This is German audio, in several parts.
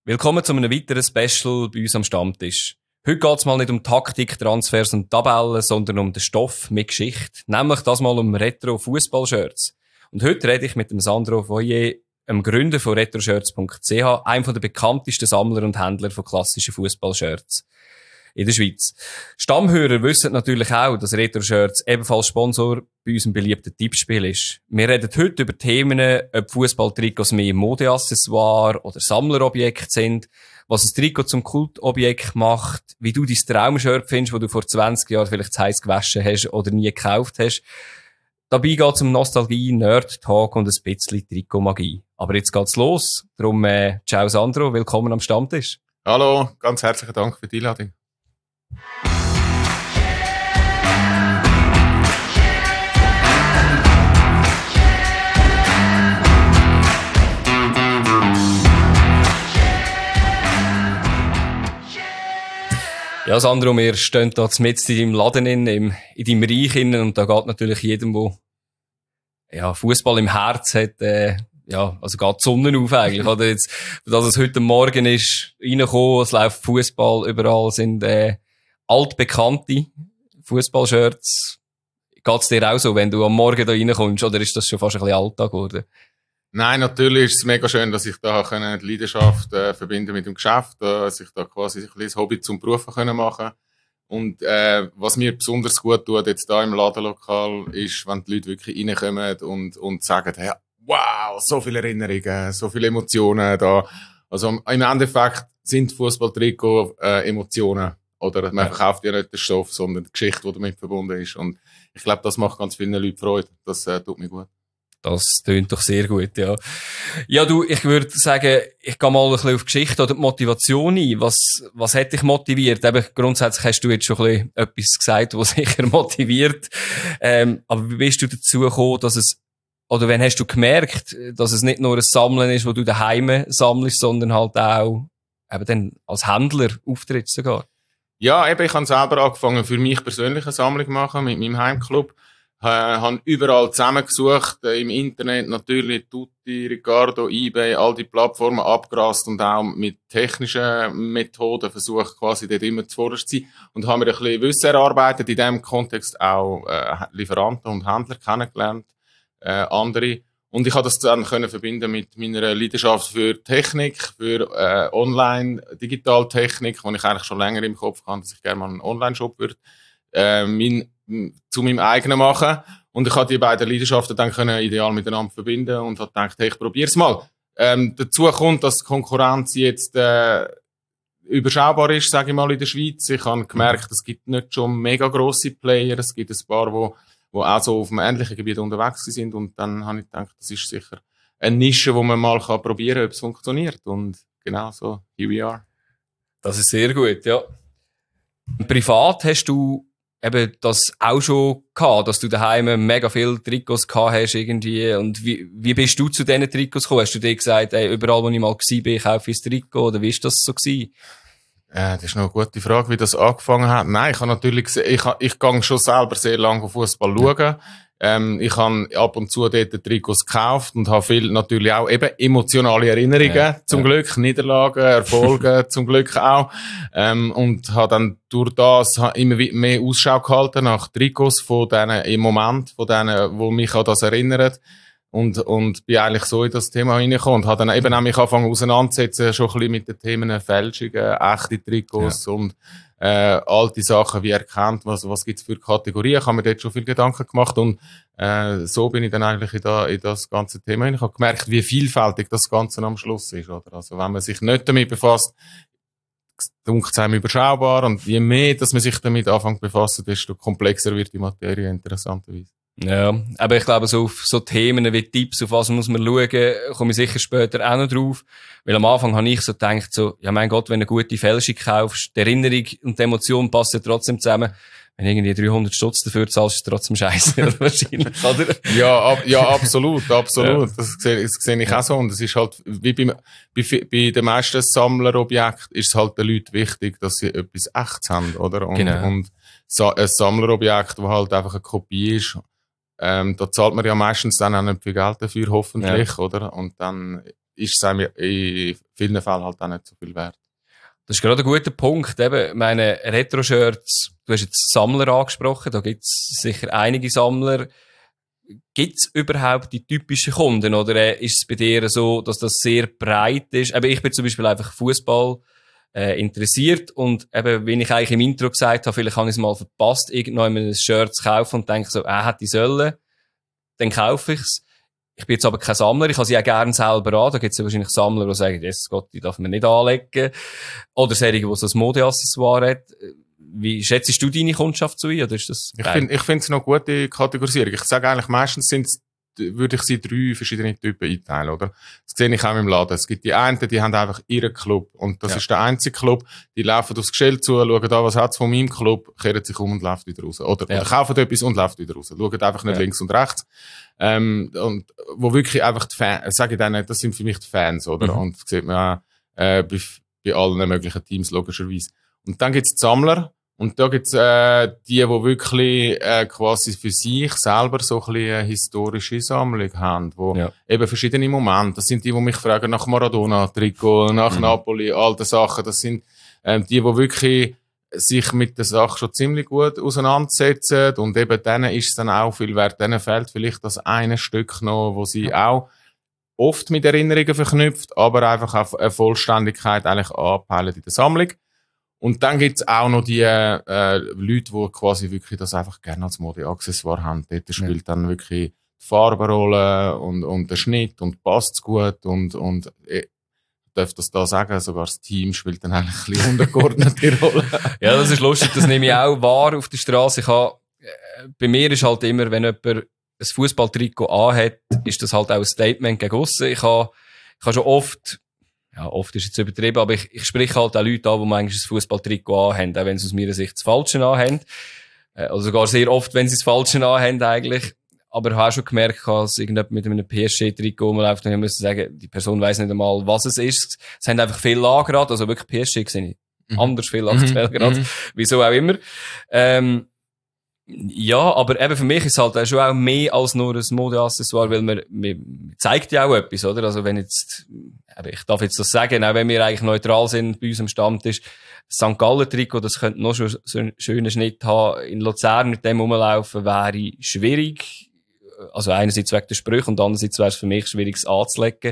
Willkommen zu einem weiteren Special bei uns am Stammtisch. Heute geht es mal nicht um Taktik, Transfers und Tabellen, sondern um den Stoff mit Geschichte. Nämlich das mal um Retro-Fußball-Shirts. Und heute rede ich mit dem Sandro Foyer, einem Gründer von retroshirts.ch, einem der bekanntesten Sammler und Händler von klassischen Fußball-Shirts in der Schweiz. Stammhörer wissen natürlich auch, dass Retro-Shirts ebenfalls Sponsor bei unserem beliebten Tippspiel ist. Wir reden heute über Themen, ob Fußballtrikots mehr Modeaccessoire oder Sammlerobjekte sind, was ein Trikot zum Kultobjekt macht, wie du dein Traumshirt findest, das du vor 20 Jahren vielleicht zu heiß gewaschen hast oder nie gekauft hast. Dabei geht es um Nostalgie, Nerd-Talk und ein bisschen Trikotmagie. Aber jetzt geht's los. Darum, ciao Sandro, willkommen am Stammtisch. Hallo, ganz herzlichen Dank für die Einladung. Ja, Sandro, wir stehen da mitten in deinem Laden, in deinem Reich und da geht natürlich jedem, der Fußball im Herz hat, also geht die Sonne auf eigentlich. Oder jetzt, dass es heute Morgen ist, reingekommen, es läuft Fußball, überall sind altbekannte Fußballshirts. Geht's dir auch so, wenn du am Morgen da reinkommst, oder ist das schon fast ein bisschen Alltag geworden? Nein, natürlich ist es mega schön, dass ich da die Leidenschaft verbinden mit dem Geschäft, dass ich da quasi ein bisschen das Hobby zum Beruf machen. Und was mir besonders gut tut jetzt da im Ladenlokal ist, wenn die Leute wirklich reinkommen und sagen, hey, wow, so viele Erinnerungen, so viele Emotionen da. Also im Endeffekt sind Fußballtrikots Emotionen. Oder man verkauft ja nicht den Stoff, sondern die Geschichte, die damit verbunden ist. Und ich glaube, das macht ganz vielen Leuten Freude. Das tut mir gut. Das tönt doch sehr gut, ja. Ja, du, ich würde sagen, ich gehe mal ein bisschen auf die Geschichte oder die Motivation ein. Was hat dich motiviert? Eben, grundsätzlich hast du jetzt schon ein bisschen etwas gesagt, was sicher motiviert. Aber wie bist du dazu gekommen, oder wann hast du gemerkt, dass es nicht nur ein Sammeln ist, wo du daheim sammelst, sondern halt auch eben dann als Händler auftrittst sogar? Ja, eben, ich habe selber angefangen, für mich persönlich eine Sammlung machen mit meinem Heimclub. Habe überall zusammengesucht, im Internet natürlich, Tutti, Ricardo, eBay, all die Plattformen abgerast und auch mit technischen Methoden versucht, quasi dort immer zuvorderst zu sein. Und haben mir ein bisschen Wissen erarbeitet, in diesem Kontext auch Lieferanten und Händler kennengelernt, andere. Und ich habe das dann können verbinden mit meiner Leidenschaft für Technik, für Online-Digitaltechnik, die ich eigentlich schon länger im Kopf hatte, dass ich gerne mal einen Online-Shop würde zu meinem eigenen machen. Und ich habe die beiden Leidenschaften dann ideal miteinander verbinden und habe gedacht, hey, ich probier's mal. Dazu kommt, dass die Konkurrenz jetzt überschaubar ist, sage ich mal, in der Schweiz. Ich habe gemerkt, es gibt nicht schon mega grosse Player, es gibt ein paar, wo auch so auf einem ähnlichen Gebiet unterwegs sind. Und dann habe ich gedacht, das ist sicher eine Nische, wo man mal probieren kann, ob es funktioniert. Und genau so, here we are. Das ist sehr gut, ja. Privat hast du eben das auch schon gehabt, dass du daheim mega viele Trikots gehabt hast irgendwie. Und wie bist du zu diesen Trikots gekommen? Hast du dir gesagt, ey, überall wo ich mal gewesen bin, kaufe ich ein Trikot, oder wie ist das so gewesen? Das ist noch eine gute Frage, wie das angefangen hat. Nein, ich habe natürlich gesehen, ich gehe schon selber sehr lange auf Fußball schauen. Ich habe ab und zu dort Trikots gekauft und habe viel natürlich auch eben emotionale Erinnerungen, zum Glück, Niederlagen, Erfolge, zum Glück auch. Und habe dann durch das immer mehr Ausschau gehalten nach Trikots von denen im Moment, von denen, wo mich an das erinnert. Und bin eigentlich so in das Thema reingekommen und habe dann eben auch mich angefangen auseinanderzusetzen, schon ein bisschen mit den Themen Fälschungen, echte Trikots und alte Sachen, wie erkannt, was gibt's für Kategorien. Ich habe mir dort schon viel Gedanken gemacht und so bin ich dann eigentlich in das ganze Thema rein. Ich habe gemerkt, wie vielfältig das Ganze am Schluss ist. Oder? Also wenn man sich nicht damit befasst, dunkt es einem überschaubar und je mehr, dass man sich damit anfängt zu befassen, desto komplexer wird die Materie interessanterweise. Ja, aber ich glaube, so auf so Themen wie Tipps, auf was muss man schauen, komme ich sicher später auch noch drauf. Weil am Anfang habe ich so gedacht, so, ja mein Gott, wenn du eine gute Fälschung kaufst, die Erinnerung und die Emotion passen trotzdem zusammen. Wenn irgendwie 300 Stutz dafür zahlst, ist es trotzdem scheiße, wahrscheinlich, oder? Ja, absolut. Ja. Das sehe ich auch so. Und es ist halt, wie bei den meisten Sammlerobjekten ist es halt den Leuten wichtig, dass sie etwas Echtes haben, oder? Und ein Sammlerobjekt, das halt einfach eine Kopie ist, da zahlt man ja meistens dann auch nicht viel Geld dafür, hoffentlich, oder? Und dann ist es einem in vielen Fällen halt auch nicht so viel wert. Das ist gerade ein guter Punkt. Eben, meine Retro-Shirts, du hast jetzt Sammler angesprochen, da gibt es sicher einige Sammler. Gibt es überhaupt die typischen Kunden oder ist es bei dir so, dass das sehr breit ist? Eben, ich bin zum Beispiel einfach Fußball interessiert und eben, wie ich eigentlich im Intro gesagt habe, vielleicht habe ich es mal verpasst, irgendwann ein Shirt zu kaufen und denke so, hätte ich sollen, dann kaufe ich es. Ich bin jetzt aber kein Sammler, ich habe sie auch gerne selber an. Da gibt es ja wahrscheinlich Sammler, die sagen, Jesus Gott, die darf man nicht anlegen. Oder solche, die so ein Modeaccessoire hat. Wie schätzt du deine Kundschaft so ein? Oder ist das ich finde es noch eine gute Kategorisierung. Ich sage eigentlich, meistens würde ich sie 3 verschiedene Typen einteilen, oder? Das sehe ich auch im Laden. Es gibt die einen, die haben einfach ihren Club. Und das ist der einzige Club. Die laufen aufs Geschäft zu, schauen da, was hat's von meinem Club, kehren sich um und laufen wieder raus. Oder kaufen etwas und laufen wieder raus. Schauen einfach nicht links und rechts. Und wo wirklich einfach die Fans, sage ich denen, das sind für mich die Fans, oder? Und das sieht man auch, bei allen möglichen Teams, logischerweise. Und dann gibt's die Sammler. Und da gibt's die wirklich quasi für sich selber so ein bisschen eine historische Sammlung haben, wo eben verschiedene Momente, das sind die mich fragen nach Maradona, Trikot, nach Napoli, alte Sachen, das sind die wirklich sich mit der Sache schon ziemlich gut auseinandersetzen und eben denen ist es dann auch viel wert, denen fehlt vielleicht das eine Stück noch, wo sie auch oft mit Erinnerungen verknüpft, aber einfach auf eine Vollständigkeit eigentlich anpeilen in der Sammlung. Und dann gibt's auch noch die Leute, die quasi wirklich das einfach gerne als Mode-Accessoire haben. Dort spielt dann wirklich die Farbenrolle und der Schnitt und passt's gut und ich darf das da sagen, sogar das Team spielt dann eigentlich ein bisschen untergeordnete Rolle. Ja, das ist lustig, das nehme ich auch wahr auf der Straße. Bei mir ist halt immer, wenn jemand ein Fußballtrikot anhat, ist das halt auch ein Statement gegen aussen. Ich habe schon oft ist jetzt übertrieben, aber ich spreche halt auch Leute an, die manchmal ein Fußballtrikot anhaben, auch wenn sie aus meiner Sicht das Falsche anhaben. Oder sogar sehr oft, wenn sie das Falsche anhaben eigentlich. Aber ich habe auch schon gemerkt, als irgendjemand mit einem PSG-Trikot rumläuft, dann müssen sagen, die Person weiss nicht einmal, was es ist. Es haben einfach viel angerad, also wirklich PSG gesehen. Anders viel aktuell gerade. Wieso auch immer. Ja, aber eben für mich ist es halt auch schon auch mehr als nur ein Modeaccessoire, weil man zeigt ja auch etwas, oder? Also wenn jetzt, ich darf jetzt das sagen, auch wenn wir eigentlich neutral sind bei unserem Stammtisch, das St. Gallen-Trikot, das könnte noch schon so einen schönen Schnitt haben. In Luzern mit dem rumlaufen wäre schwierig. Also einerseits wegen der Sprüche und andererseits wäre es für mich schwierig, es anzulegen.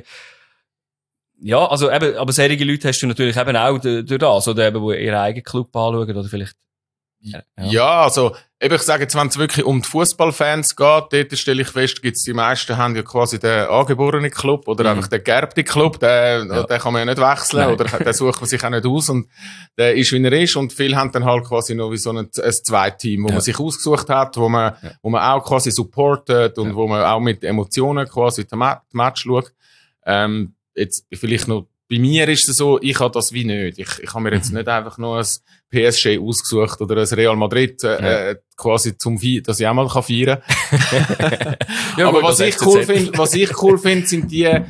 Ja, also eben, aber solche Leute hast du natürlich eben auch durch das, oder eben, die ihren eigenen Club anschauen, oder vielleicht. Ja, also, eben, ich sage jetzt, wenn es wirklich um die Fußballfans geht, dort stelle ich fest, die meisten haben ja quasi den angeborenen Club oder einfach den geerbten Club, den kann man ja nicht wechseln oder den sucht man sich auch nicht aus und der ist, wie er ist und viele haben dann halt quasi noch wie so ein Zweitteam, wo man sich ausgesucht hat, wo man auch quasi supportet und wo man auch mit Emotionen quasi die Match schaut. Jetzt vielleicht noch bei mir ist es so, ich habe das wie nicht. Ich habe mir jetzt nicht einfach nur ein PSG ausgesucht oder ein Real Madrid quasi dass ich auch mal feiern kann. Ja, aber gut, was ich cool finde, sind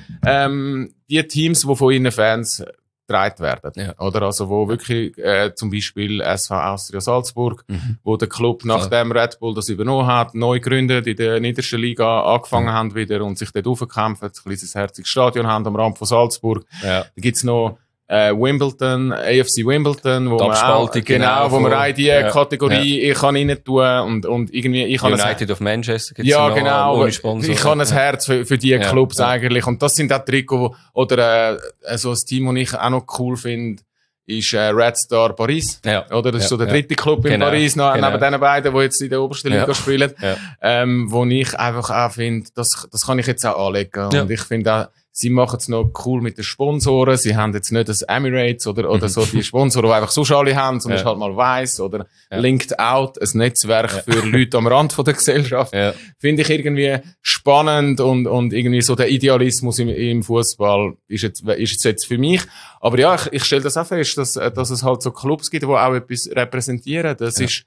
die Teams, die von ihren Fans getragen werden. Ja. Oder also wo wirklich zum Beispiel SV Austria Salzburg, wo der Club nachdem Red Bull das übernommen hat, neu gegründet in der niedersten Liga angefangen haben wieder und sich dort aufgekämpft, ein kleines herziges Stadion haben am Rand von Salzburg. Ja. Da gibt's noch Wimbledon, AFC Wimbledon, wo man auch, wo man auch in die Kategorie ich kann rein tun und irgendwie ich kann United of Manchester gibt's ja genau, ohne Sponsor. Ich habe ein Herz für die Clubs eigentlich und das sind auch Trikots oder so ein Team, das ich auch noch cool finde, ist Red Star Paris, oder das ist so der dritte Club in Paris neben den beiden, die jetzt in der obersten Liga spielen, wo ich einfach auch finde, das kann ich jetzt auch anlegen und ich finde auch sie machen es noch cool mit den Sponsoren. Sie haben jetzt nicht das Emirates oder so die Sponsoren, die einfach so alle haben, sondern ist halt mal weiss oder Linked Out, ein Netzwerk für Leute am Rand von der Gesellschaft. Ja. Finde ich irgendwie spannend und irgendwie so der Idealismus im Fußball ist jetzt für mich. Aber ja, ich stelle das auch fest, dass es halt so Clubs gibt, die auch etwas repräsentieren. Das ist,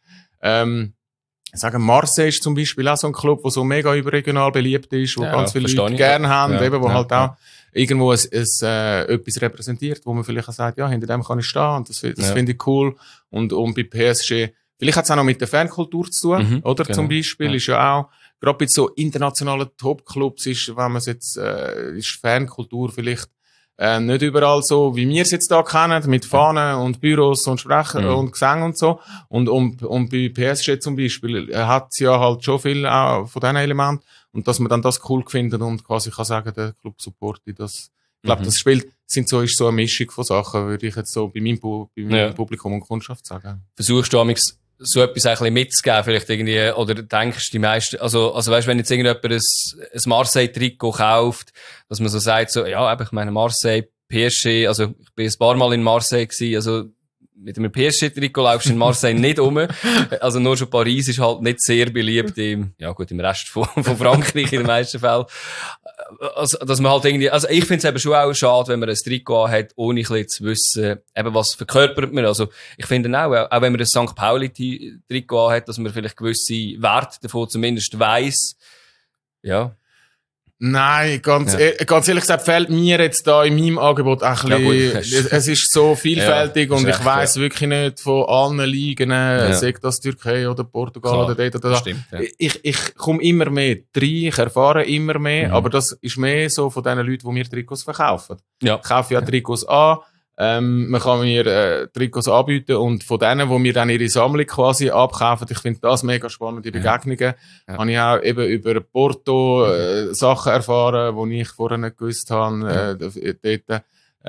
ich sage, Marseille ist zum Beispiel auch so ein Club, der so mega überregional beliebt ist, wo ganz viele Leute gerne haben, eben, wo halt auch irgendwo etwas repräsentiert, wo man vielleicht auch sagt, ja, hinter dem kann ich stehen, und das finde ich cool. Und bei PSG, vielleicht hat es auch noch mit der Fankultur zu tun, oder? Genau. Zum Beispiel ist ja auch, gerade bei so internationalen Top-Clubs ist, wenn man es jetzt, ist Fankultur vielleicht nicht überall so, wie wir es jetzt da kennen, mit Fahnen und Büros und Sprecher und Gesang und so. Und bei PSG zum Beispiel hat es ja halt schon viel auch von diesen Elementen. Und dass man dann das cool findet und quasi kann sagen, der Club Supporti, das, ich glaube, das ist so eine Mischung von Sachen, würde ich jetzt so bei meinem Publikum und Kundschaft sagen. Versuchst du amigs so etwas ein bisschen mitzugeben, vielleicht irgendwie, oder denkst die meisten, also weißt, wenn jetzt irgendjemand ein Marseille-Trikot kauft, dass man so sagt, so, ja, ich meine, Marseille, PSG, also, ich bin ein paar Mal in Marseille gewesen, also, mit einem PSG-Trikot laufst du in Marseille nicht um. Also, nur schon Paris ist halt nicht sehr beliebt im Rest von Frankreich in den meisten Fällen. Also, dass man halt irgendwie, also ich finde es eben schon auch schade, wenn man ein Trikot hat, ohne ein bisschen zu wissen, eben was verkörpert man. Also ich finde auch wenn man ein St. Pauli-Trikot hat, dass man vielleicht gewisse Werte davon zumindest weiss. Ja. Nein, ganz ehrlich gesagt fehlt mir jetzt da in meinem Angebot ein bisschen, es ist so vielfältig und ich weiss wirklich nicht von allen Ligen, sagt das Türkei oder Portugal oder dort oder da. Stimmt, Ich komme immer mehr rein, ich erfahre immer mehr, aber das ist mehr so von den Leuten, die mir Trikots verkaufen. Ja. Ich kaufe ja Trikots an, man kann mir Trikots anbieten und von denen, die mir dann ihre Sammlung quasi abkaufen, ich finde das mega spannende Begegnungen. Habe ich auch eben über Porto Sachen erfahren, die ich vorher nicht gewusst habe. Dort,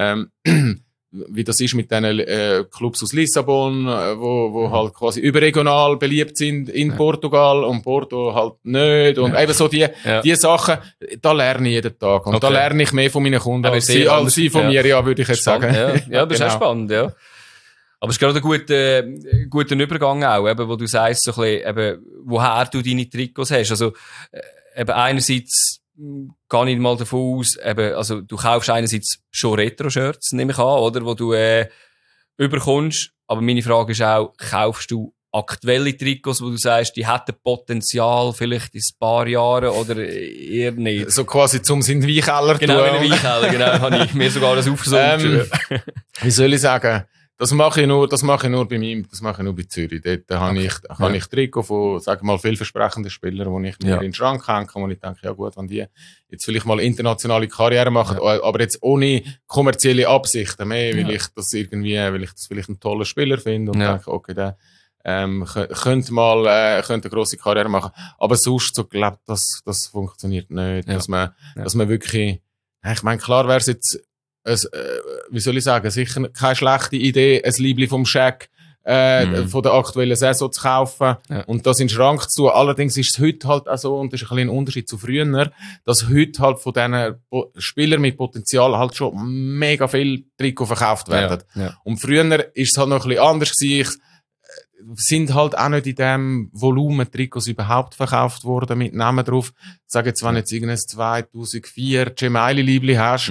wie das ist mit diesen Clubs aus Lissabon, wo halt quasi überregional beliebt sind in Portugal und Porto halt nicht. Und eben so die Sachen, da lerne ich jeden Tag. Und da lerne ich mehr von meinen Kunden als sie von mir, würde ich jetzt spannend, sagen. Ja, das ist auch spannend, ja. Aber es ist gerade ein guter Übergang auch, eben, wo du sagst, so ein bisschen, eben, woher du deine Trikots hast. Also, eben einerseits, gehe ich mal davon aus, eben, also, du kaufst einerseits schon Retro-Shirts, nehme ich an, oder, wo du, überkommst. Aber meine Frage ist auch, kaufst du aktuelle Trikots, wo du sagst, die hätten Potenzial vielleicht in ein paar Jahren oder eher nicht? So quasi zum in den Weinkeller tun. Genau, in den Weinkeller, genau, habe ich mir sogar das aufgesucht. Wie soll ich sagen? Das mache ich nur bei Zürich. Dort habe ich Trikot von, sagen wir mal, vielversprechenden Spielern, die ich mir in den Schrank hänge, wo ich denke, ja gut, wenn die jetzt vielleicht mal internationale Karriere machen, aber jetzt ohne kommerzielle Absichten mehr, weil ich das vielleicht einen tollen Spieler finde und denke, okay, der, könnte eine grosse Karriere machen. Aber sonst, so, glaub, das funktioniert nicht, dass man wirklich, ich meine, klar wäre es jetzt, wie soll ich sagen, sicher keine schlechte Idee, ein Liebli vom Shaq von der aktuellen Saison zu kaufen und das in den Schrank zu tun. Allerdings ist es heute halt auch so, und das ist ein bisschen ein Unterschied zu früher, dass heute halt von diesen Spielern mit Potenzial halt schon mega viel Trikot verkauft werden. Und früher ist es halt noch ein bisschen anders gewesen. Sind halt auch nicht in dem Volumen Trikots überhaupt verkauft worden mit Namen drauf. Ich sage jetzt, wenn jetzt irgendein 2004 Gemeili-Liebli hast,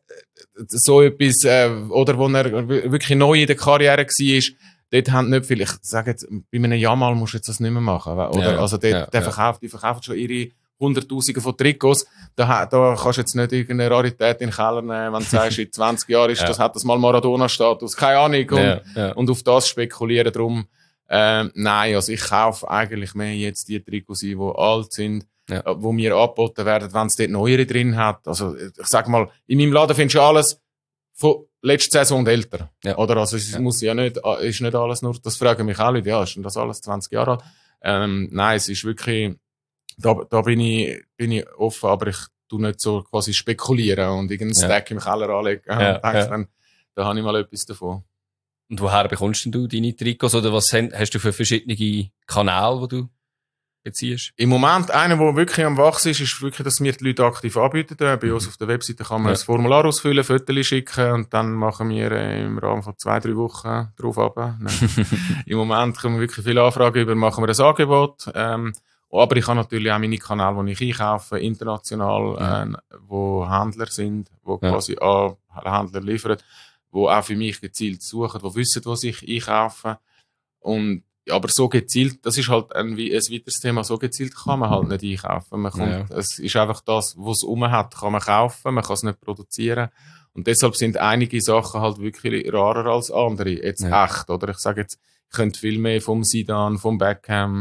so etwas, oder wo er wirklich neu in der Karriere war, dort haben nicht viel, ich sage jetzt, bei einem Jamal musst du jetzt das nicht mehr machen, oder? Also der verkauft schon ihre Hunderttausende von Trikots, da kannst du jetzt nicht irgendeine Rarität in den Keller nehmen, wenn du sagst, in 20 Jahren hat das mal Maradona-Status, keine Ahnung, und auf das spekulieren drum. Nein, also ich kaufe eigentlich mehr jetzt die Trikots, die alt sind, wo mir angeboten werden, wenn es dort neuere drin hat. Also ich sag mal, in meinem Laden findest du alles von letzter Saison und älter. Oder? Also es muss ja nicht, ist nicht alles nur, das fragen mich auch Leute, ist denn das alles 20 Jahre alt? Nein, es ist wirklich, da bin ich offen, aber ich tu nicht so quasi spekulieren und irgendeinen Stack im Keller anlegen und denke dann, da habe ich mal etwas davon. Und woher bekommst denn du deine Trikots oder was hast du für verschiedene Kanäle, die du beziehst? Im Moment, einer, der wirklich am Wachsen ist wirklich, dass wir die Leute aktiv anbieten. Bei uns auf der Webseite kann man ein Formular ausfüllen, Fotos schicken und dann machen wir im Rahmen von 2-3 Wochen drauf ab. Im Moment kommen wirklich viele Anfragen über, machen wir ein Angebot. Aber ich habe natürlich auch meine Kanäle, die ich einkaufe, international, wo Händler sind, wo quasi Händler liefern, wo auch für mich gezielt suchen, die wissen, was ich einkaufe. Aber so gezielt, das ist halt ein weiteres Thema, so gezielt kann man halt nicht einkaufen. Es ist einfach das, was es hat, kann man kaufen, man kann es nicht produzieren. Und deshalb sind einige Sachen halt wirklich rarer als andere. Jetzt echt, oder? Ich sage jetzt, ich könnte viel mehr vom Zidane, vom Beckham,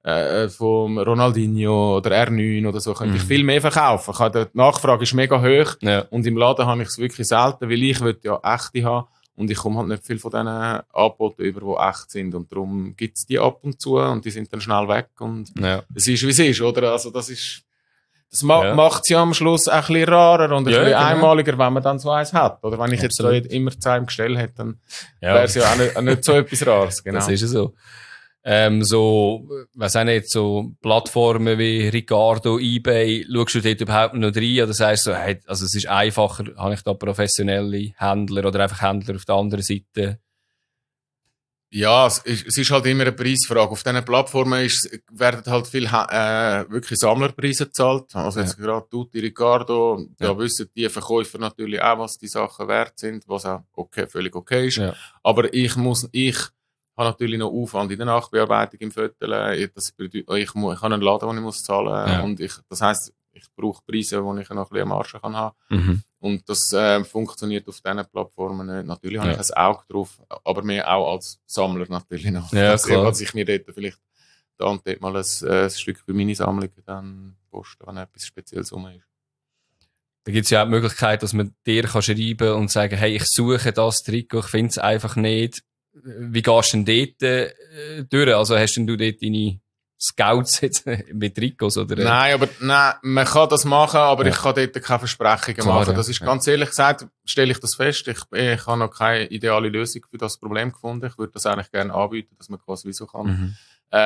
vom Ronaldinho oder R9 oder so, könnte ich viel mehr verkaufen. Die Nachfrage ist mega hoch und im Laden habe ich es wirklich selten, weil ich will ja echte haben und ich komme halt nicht viel von diesen Angeboten über, die echt sind und darum gibt es die ab und zu und die sind dann schnell weg und es ist, wie es ist, oder? Also das macht es ja am Schluss ein bisschen rarer und ein bisschen einmaliger, wenn man dann so eins hat. Oder wenn ich jetzt so immer zu einem Gestell hätte, dann wäre es ja auch nicht so etwas Rares. Genau. Das ist ja so. Was auch nicht, so Plattformen wie Ricardo, eBay, schaust du dort überhaupt noch rein oder sagst du, hey, also es ist einfacher, habe ich da professionelle Händler oder einfach Händler auf der anderen Seite? Ja, es ist halt immer eine Preisfrage. Auf diesen Plattformen werden halt viel wirklich Sammlerpreise gezahlt. Also jetzt gerade Tutti, Ricardo, da wissen die Verkäufer natürlich auch, was die Sachen wert sind, was auch völlig okay ist. Ja. Aber ich habe natürlich noch Aufwand in der Nachbearbeitung im Viertel. Ich habe einen Laden, den ich muss zahlen muss. Und das heisst, ich brauche Preise, wo ich noch ein bisschen Marge kann haben. Und das funktioniert auf diesen Plattformen nicht. Natürlich habe ich ein Auge drauf, aber mehr auch als Sammler natürlich noch. Ja, dass ich mir dort vielleicht dort mal ein Stück für meine Sammlung dann poste, wenn etwas Spezielles rum ist. Da gibt es ja auch die Möglichkeit, dass man dir schreiben kann und sagen, hey, ich suche das Trikot, ich finde es einfach nicht. Wie gehst du denn dort durch? Also hast denn du dort deine Scouts jetzt mit Trikots? Oder? Nein, man kann das machen, aber ich kann dort keine Versprechungen machen. Das ist ganz ehrlich gesagt, stelle ich das fest. Ich habe noch keine ideale Lösung für das Problem gefunden. Ich würde das eigentlich gerne anbieten, dass man quasi so kann.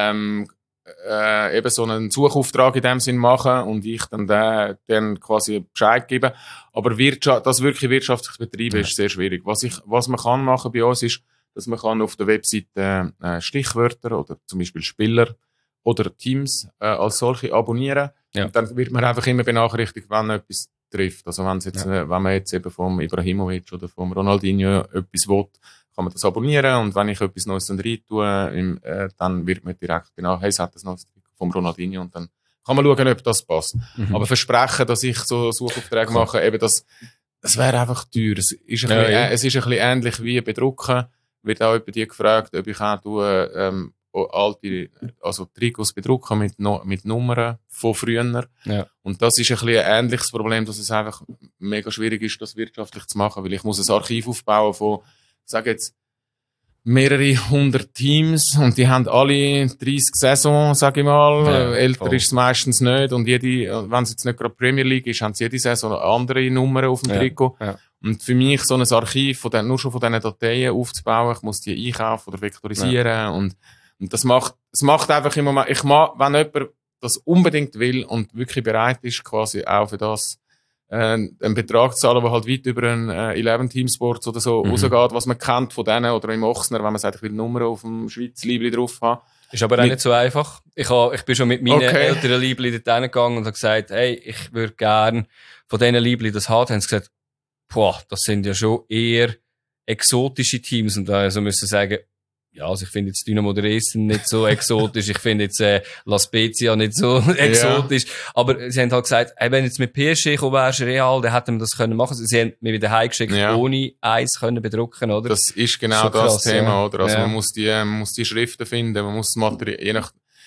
Eben so einen Suchauftrag in dem Sinn machen und ich dann quasi Bescheid geben. Aber das wirklich wirtschaftlich betreiben ist sehr schwierig. Was man kann machen bei uns ist, dass man kann auf der Webseite Stichwörter oder zum Beispiel Spieler oder Teams als solche abonnieren. Ja. Und dann wird man einfach immer benachrichtigt, wenn etwas trifft. Also wenn man jetzt eben vom Ibrahimovic oder vom Ronaldinho etwas will, kann man das abonnieren. Und wenn ich etwas Neues dann rein tue, dann wird man direkt benachrichtigt, hey, es hat das Neues vom Ronaldinho und dann kann man schauen, ob das passt. Aber versprechen, dass ich so Suchaufträge mache, eben das wäre einfach teuer. Es ist ein bisschen ähnlich wie bedrucken. Wird auch über die gefragt, ob ich auch alte, also Trikots bedrucken mit Nummern von früher. Ja. Und das ist ein bisschen ein ähnliches Problem, dass es einfach mega schwierig ist, das wirtschaftlich zu machen, weil ich muss ein Archiv aufbauen von, sage jetzt, mehrere 100 Teams und die haben alle 30 Saison, sage ich mal. Ja, älter ist es meistens nicht und wenn es jetzt nicht gerade Premier League ist, haben sie jede Saison andere Nummern auf dem Trikot. Ja. Und für mich so ein Archiv nur schon von diesen Dateien aufzubauen, ich muss die einkaufen oder vektorisieren und es macht einfach im Moment, wenn jemand das unbedingt will und wirklich bereit ist, quasi auch für das einen Betrag zu zahlen, der halt weit über einen 11 Team Sports oder so rausgeht, was man kennt von denen oder im Ochsner, wenn man sagt, ich will Nummer auf dem Schweizer Liebli drauf haben. Ist aber auch nicht so einfach. Ich bin schon mit meinen älteren Liebli dort hingegangen und habe gesagt, hey, ich würde gerne von diesen Liebli das haben. Dann haben sie gesagt, das sind ja schon eher exotische Teams. Und da also müssen sagen, ja, also ich finde jetzt Dynamo Dresden nicht so exotisch, ich finde jetzt La Spezia nicht so exotisch, aber sie haben halt gesagt, hey, wenn jetzt mit PSG gekommen wärst, Real, dann hätten wir das können machen. Sie haben mir wieder heimgeschickt, ohne eins können bedrucken, oder? Das ist genau das krass, Thema, oder? Also man muss die Schriften finden, man muss das Material,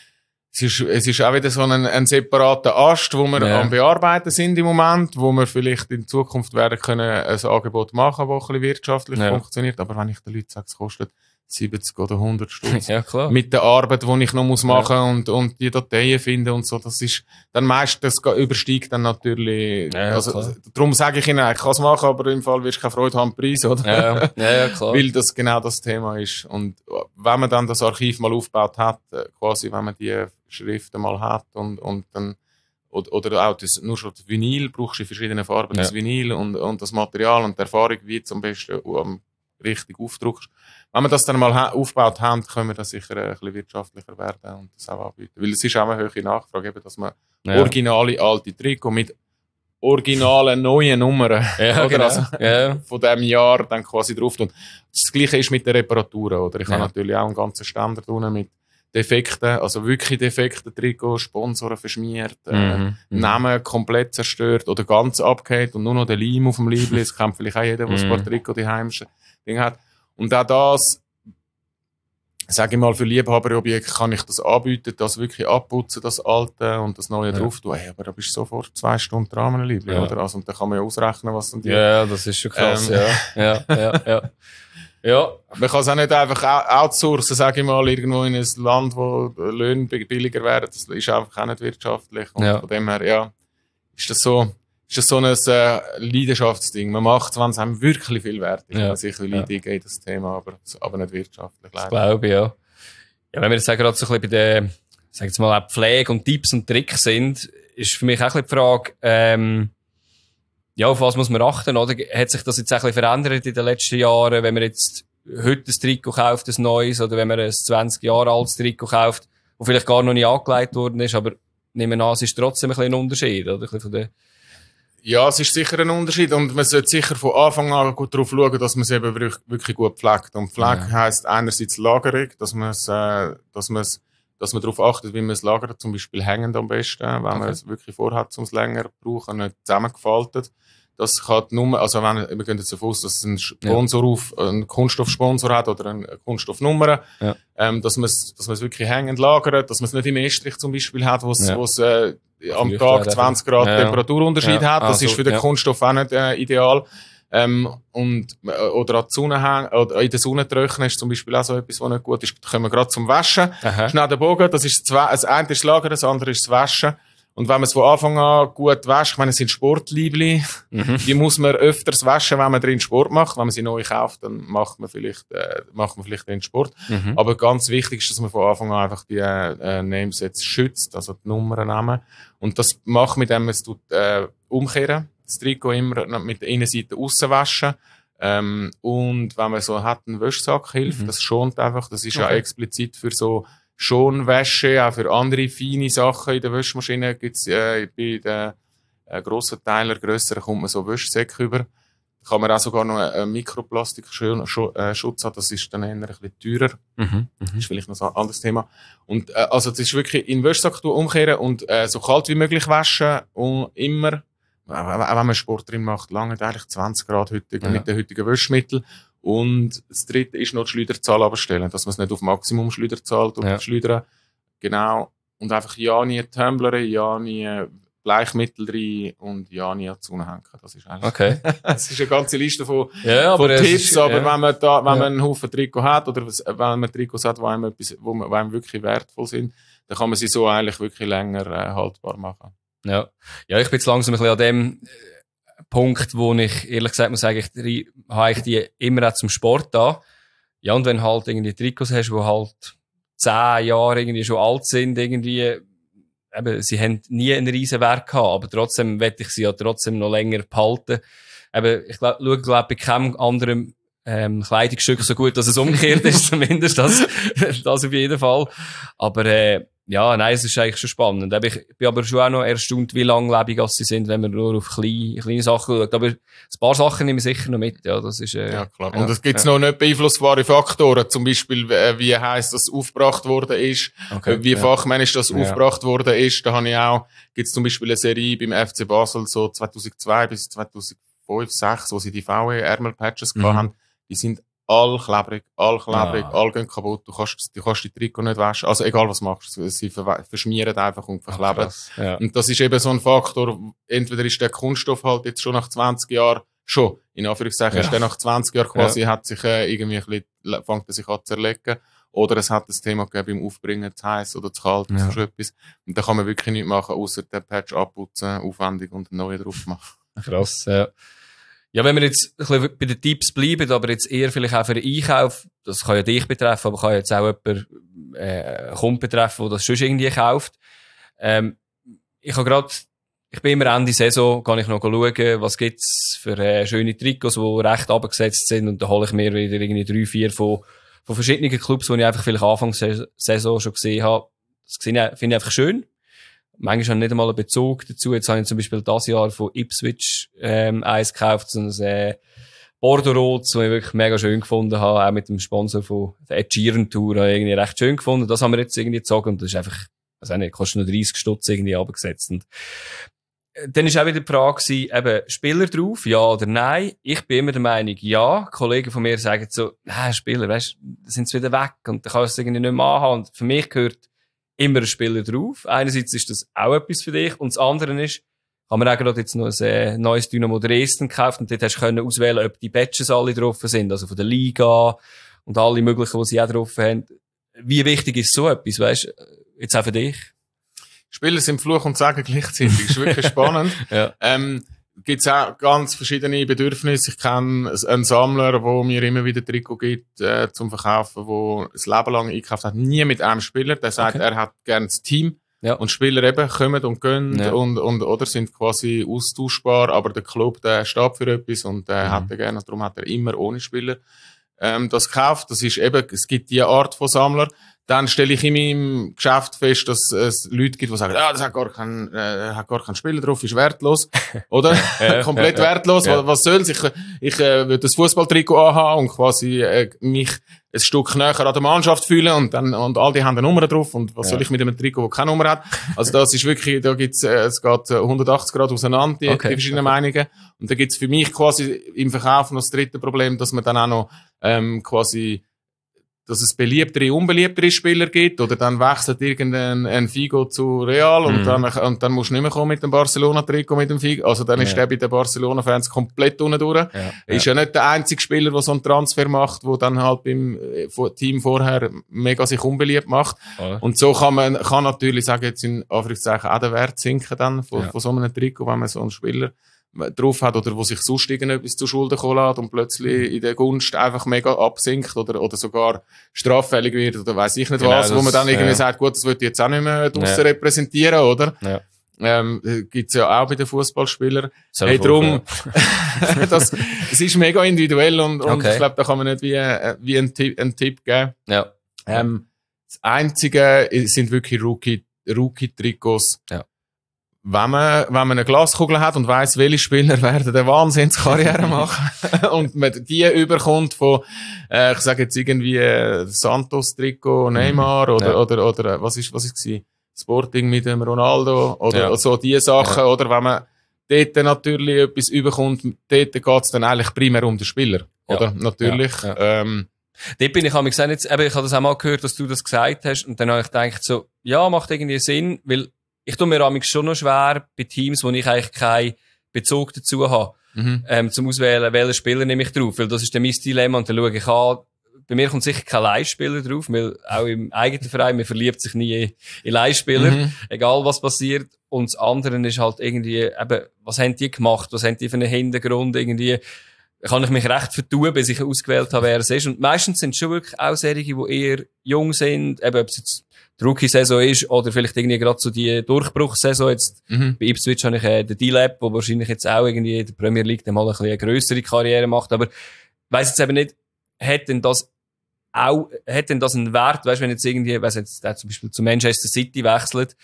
es ist auch wieder so ein separater Ast, wo wir am Bearbeiten sind im Moment, wo wir vielleicht in Zukunft werden können ein Angebot machen, das ein bisschen wirtschaftlich funktioniert, aber wenn ich den Leuten sage, es kostet 70 oder 100 Stutz. Ja, klar. Mit der Arbeit, die ich noch machen muss und die Dateien finden und so, das ist, dann meistens übersteigt dann natürlich, darum sage ich Ihnen, ich kann es machen, aber im Fall wirst du keine Freude haben am Preis, oder? Ja, klar. Weil das genau das Thema ist. Und wenn man dann das Archiv mal aufgebaut hat, quasi, wenn man die Schriften mal hat und dann, oder auch nur schon das Vinyl, brauchst du in verschiedenen Farben das Vinyl und das Material und die Erfahrung, wie zum besten richtig aufdruckst. Wenn wir das dann mal aufgebaut haben, können wir das sicher ein bisschen wirtschaftlicher werden und das auch anbieten. Weil es ist auch eine hohe Nachfrage, eben, dass man originale alte Trikot mit originalen neuen Nummern von diesem Jahr dann quasi drauf tun. Das Gleiche ist mit den Reparaturen. Oder? Ich habe natürlich auch einen ganzen Ständer drin mit Defekten, also wirklich defekten Trikots, Sponsoren verschmiert, Namen komplett zerstört oder ganz abgehakt und nur noch der Leim auf dem Liebli. Das kennt vielleicht auch jeder, der ein paar Trikots daheim Ding hat. Und auch das sage ich mal, für Liebhaberobjekte kann ich das anbieten, das wirklich abputzen, das Alte und das Neue drauf tun. Hey, aber da bist du sofort 2 Stunden dran, mein Liebling, oder? Also, und dann kann man ja ausrechnen, was dann die... Ja, das ist schon krass, ja. Ja. Man kann es auch nicht einfach outsourcen, sage ich mal, irgendwo in ein Land, wo Löhne billiger werden. Das ist einfach auch nicht wirtschaftlich. Und von dem her, ja, ist das so ein Leidenschaftsding. Man macht es, wenn es einem wirklich viel wert ist. Wenn sich will eingehen, das Thema, aber nicht wirtschaftlich. Das glaube ich, ja. Ja, wenn wir jetzt gerade so ein bisschen bei der, sag jetzt mal, auch Pflege und Tipps und Tricks sind, ist für mich auch ein bisschen die Frage, ja, auf was muss man achten, oder? Hat sich das jetzt auch ein bisschen verändert in den letzten Jahren, wenn man jetzt heute ein Trikot kauft, ein neues, oder wenn man ein 20 Jahre altes Trikot kauft, wo vielleicht gar noch nicht angelegt worden ist, aber nehmen wir an, es ist trotzdem ein bisschen ein Unterschied, oder? Ein bisschen von der... Ja, es ist sicher ein Unterschied und man sollte sicher von Anfang an gut darauf schauen, dass man es eben wirklich gut pflegt. Und Pflege heisst einerseits Lagerung, dass man darauf achtet, wie man es lagert, zum Beispiel hängend am besten, wenn man es wirklich vorhat, um es länger zu brauchen, nicht zusammengefaltet. Das kann nur, also wir gehen jetzt davon aus, dass ein Sponsor einen Kunststoffsponsor hat oder eine Kunststoffnummer, dass man es wirklich hängend lagert, dass man es nicht im Estrich zum Beispiel hat, wo es am Tag 20 Grad Temperaturunterschied hat. Das ist für den Kunststoff auch nicht ideal. Oder an die Sonne hängen, oder in der Sonne trocknen ist zum Beispiel auch so etwas, was nicht gut ist. Da kommen wir gerade zum Waschen. Schnell den Bogen. Das eine ist das Lagern, das andere ist das Waschen. Und wenn man es von Anfang an gut wäscht, ich meine, es sind Sportliebli, die muss man öfters waschen, wenn man drin Sport macht. Wenn man sie neu kauft, dann macht man vielleicht den Sport. Aber ganz wichtig ist, dass man von Anfang an einfach die Namesets schützt, also die Nummernnamen. Und das macht mit dem, es tut umkehren. Das Trikot immer mit der Innenseite auswaschen. Und wenn man so hat, einen Wäschsack hilft, das schont einfach. Das ist ja explizit für so Schonwäsche, auch für andere feine Sachen in der Wäschmaschine gibt's bei den grossen Teilen, grösseren, kommt man so Wäschsäcke über. Da kann man auch sogar noch einen Mikroplastik-Schutz haben, das ist dann eher ein bisschen teurer. Das ist vielleicht noch ein anderes Thema. Und also das ist wirklich in den Wäschsack umkehren und so kalt wie möglich waschen und immer, auch wenn man Sport drin macht, lange eigentlich 20 Grad mit den heutigen Wäschmitteln. Und das dritte ist noch die Schleuderzahl abstellen, dass man es nicht auf Maximum Schleuderzahl schleudern. Genau. Und einfach ja nie Tumbler, ja nie Bleichmittel rein und ja nie an die Sonne hängen. Das ist eigentlich, es ist eine ganze Liste von Tipps, aber wenn man einen Haufen Trikot hat oder wenn man Trikots hat, die einem wirklich wertvoll sind, dann kann man sie so eigentlich wirklich länger haltbar machen. Ja, ich bin jetzt langsam ein bisschen an dem Punkt, wo ich ehrlich gesagt muss sagen, ich habe die immer auch zum Sport da. Ja, und wenn halt irgendwie Trikots hast, die halt 10 Jahre irgendwie schon alt sind, irgendwie, eben, sie haben nie einen riesen Wert gehabt, aber trotzdem wette ich sie ja trotzdem noch länger behalten. Eben, ich schaue bei keinem anderen Kleidungsstück so gut, dass es umgekehrt ist, zumindest das auf jeden Fall. Aber ja, nein, es ist eigentlich schon spannend. Ich bin aber schon auch noch erstaunt, wie langlebig sie sind, wenn man nur auf kleine Sachen schaut. Aber ein paar Sachen nehme ich sicher noch mit. Ja, das ist, ja klar. Und es gibt noch nicht beeinflussbare Faktoren. Zum Beispiel, wie heisst das aufgebracht worden ist. Wie fachmännisch das aufgebracht worden ist. Da habe ich auch, gibt's zum Beispiel eine Serie beim FC Basel, so 2002 bis 2005, 2006, wo sie die VW-Ärmelpatches gehabt haben. Die sind all klebrig, all gehen kaputt. Du kannst die Trikot nicht waschen. Also egal was machst, sie verschmieren einfach und verkleben. Und das ist eben so ein Faktor. Entweder ist der Kunststoff halt jetzt schon nach 20 Jahren in Anführungszeichen, ist der nach 20 Jahren quasi, hat sich irgendwie ein bisschen, fängt er sich an zu zerlegen. Oder es hat das Thema gegeben beim Aufbringen zu heiß oder zu kalt oder so etwas. Und da kann man wirklich nichts machen, außer den Patch abputzen, aufwendig und einen neuen drauf machen. Krass, ja. Ja, wenn wir jetzt ein bisschen bei den Tipps bleiben, aber jetzt eher vielleicht auch für den Einkauf, das kann ja dich betreffen, aber kann jetzt auch jemand, Kunden betreffen, der das schon irgendwie kauft. Ich bin immer Ende Saison, kann ich noch schauen, was gibt's für schöne Trikots, die recht abgesetzt sind, und da hole ich mir wieder irgendwie 3, 4 von verschiedenen Clubs, die ich einfach vielleicht Anfang Saison schon gesehen habe. Das finde ich einfach schön. Manchmal habe ich nicht einmal einen Bezug dazu. Jetzt habe ich zum Beispiel das Jahr von Ipswich eins gekauft, so ein Bordeaux, das ich wirklich mega schön gefunden habe, auch mit dem Sponsor von der Ed Sheeran Tour, habe ich irgendwie recht schön gefunden. Das haben wir jetzt irgendwie gezogen und das ist einfach, also nicht, kostet nur 30 Stutz irgendwie abgesetzt. Und dann ist auch wieder die Frage gewesen, eben, Spieler drauf, ja oder nein? Ich bin immer der Meinung, ja. Kollegen von mir sagen so, Spieler, weißt, sind sie wieder weg und dann kannst du es irgendwie nicht mehr anhaben. Und für mich gehört immer ein Spieler drauf. Einerseits ist das auch etwas für dich und das andere ist, haben wir auch gerade jetzt noch ein neues Dynamo Dresden gekauft und dort hast du können auswählen, ob die Badges alle drauf sind, also von der Liga und alle möglichen, die sie auch drauf haben. Wie wichtig ist so etwas, weißt du, jetzt auch für dich? Spieler sind Fluch und Segen gleichzeitig. Das ist wirklich spannend. Ja. Gibt's auch ganz verschiedene Bedürfnisse. Ich kenne einen Sammler, der mir immer wieder Trikot gibt, zum Verkaufen, der das Leben lang eingekauft hat. Nie mit einem Spieler. Der sagt, er hat gerne das Team. Ja. Und Spieler eben kommen und gehen und oder sind quasi austauschbar. Aber der Club, der steht für etwas und hat er gerne. Darum hat er immer ohne Spieler, das gekauft. Das ist eben, es gibt die Art von Sammler. Dann stelle ich in meinem Geschäft fest, dass es Leute gibt, die sagen, das hat gar keinen Spieler drauf, ist wertlos. Oder? Komplett wertlos. Ja. Was soll's? Ich würde das Fußballtrikot anhaben und quasi mich ein Stück näher an der Mannschaft fühlen und all die haben eine Nummer drauf und was soll ich mit einem Trikot, das keine Nummer hat? Also das ist wirklich, da gibt's, es geht 180 Grad auseinander, die verschiedenen Meinungen. Und da gibt's für mich quasi im Verkauf noch das dritte Problem, dass man dann auch noch quasi dass es beliebtere, unbeliebtere Spieler gibt, oder dann wechselt irgendein Figo zu Real und dann musst du nicht mehr kommen mit dem Barcelona-Trikot mit dem Figo. Also dann ist der bei den Barcelona-Fans komplett unten durch. Ist ja nicht der einzige Spieler, der so einen Transfer macht, der dann halt beim Team vorher mega sich unbeliebt macht. Und so kann natürlich, sagen jetzt in Anführungszeichen, auch der Wert sinken dann von so einem Trikot, wenn man so einen Spieler drauf hat oder wo sich sonst irgendetwas zu Schulden kommen lässt und plötzlich in der Gunst einfach mega absinkt oder sogar straffällig wird oder weiss ich nicht genau, was, wo man dann irgendwie sagt, gut, das wird jetzt auch nicht mehr draussen repräsentieren, oder? Ja. Gibt's ja auch bei den Fußballspielern. Hey, drum, es ist mega individuell und ich glaube, da kann man nicht wie einen Tipp geben. Ja. Das Einzige sind wirklich Rookie-Trikots. Ja. Wenn man eine Glaskugel hat und weiss, welche Spieler werden eine Wahnsinnskarriere machen und man die überkommt von, ich sage jetzt irgendwie Santos-Trikot, Neymar oder was ist gewesen? Sporting mit dem Ronaldo oder so die Sachen, oder wenn man dort natürlich etwas überkommt, dort geht's dann eigentlich primär um den Spieler, oder? Natürlich. Dort bin ich jetzt, ich habe das auch mal gehört, dass du das gesagt hast und dann habe ich gedacht so, ja, macht irgendwie Sinn, weil ich tue mir amigs schon noch schwer bei Teams, wo ich eigentlich keinen Bezug dazu habe, zum Auswählen, welchen Spieler nehme ich drauf, weil das ist dann mein Dilemma und dann schaue ich an, bei mir kommt sicher kein Leihspieler drauf, weil auch im eigenen Verein, man verliebt sich nie in Leihspieler, egal was passiert. Und das andere ist halt irgendwie, eben, was haben die gemacht, was haben die für einen Hintergrund, irgendwie, kann ich mich recht vertun, bis ich ausgewählt habe, wer es ist. Und meistens sind es schon wirklich auch solche, die eher jung sind, eben, ob es jetzt die Rookie-Saison ist oder vielleicht irgendwie gerade so die Durchbruchssaison. Jetzt bei Ipswich habe ich den D-Lab, der wahrscheinlich jetzt auch irgendwie in der Premier League mal ein bisschen eine grössere Karriere macht. Aber weiss jetzt eben nicht, hat denn das einen Wert, weißt, wenn jetzt irgendwie, weiss jetzt, der zum Beispiel zu Manchester City wechselt,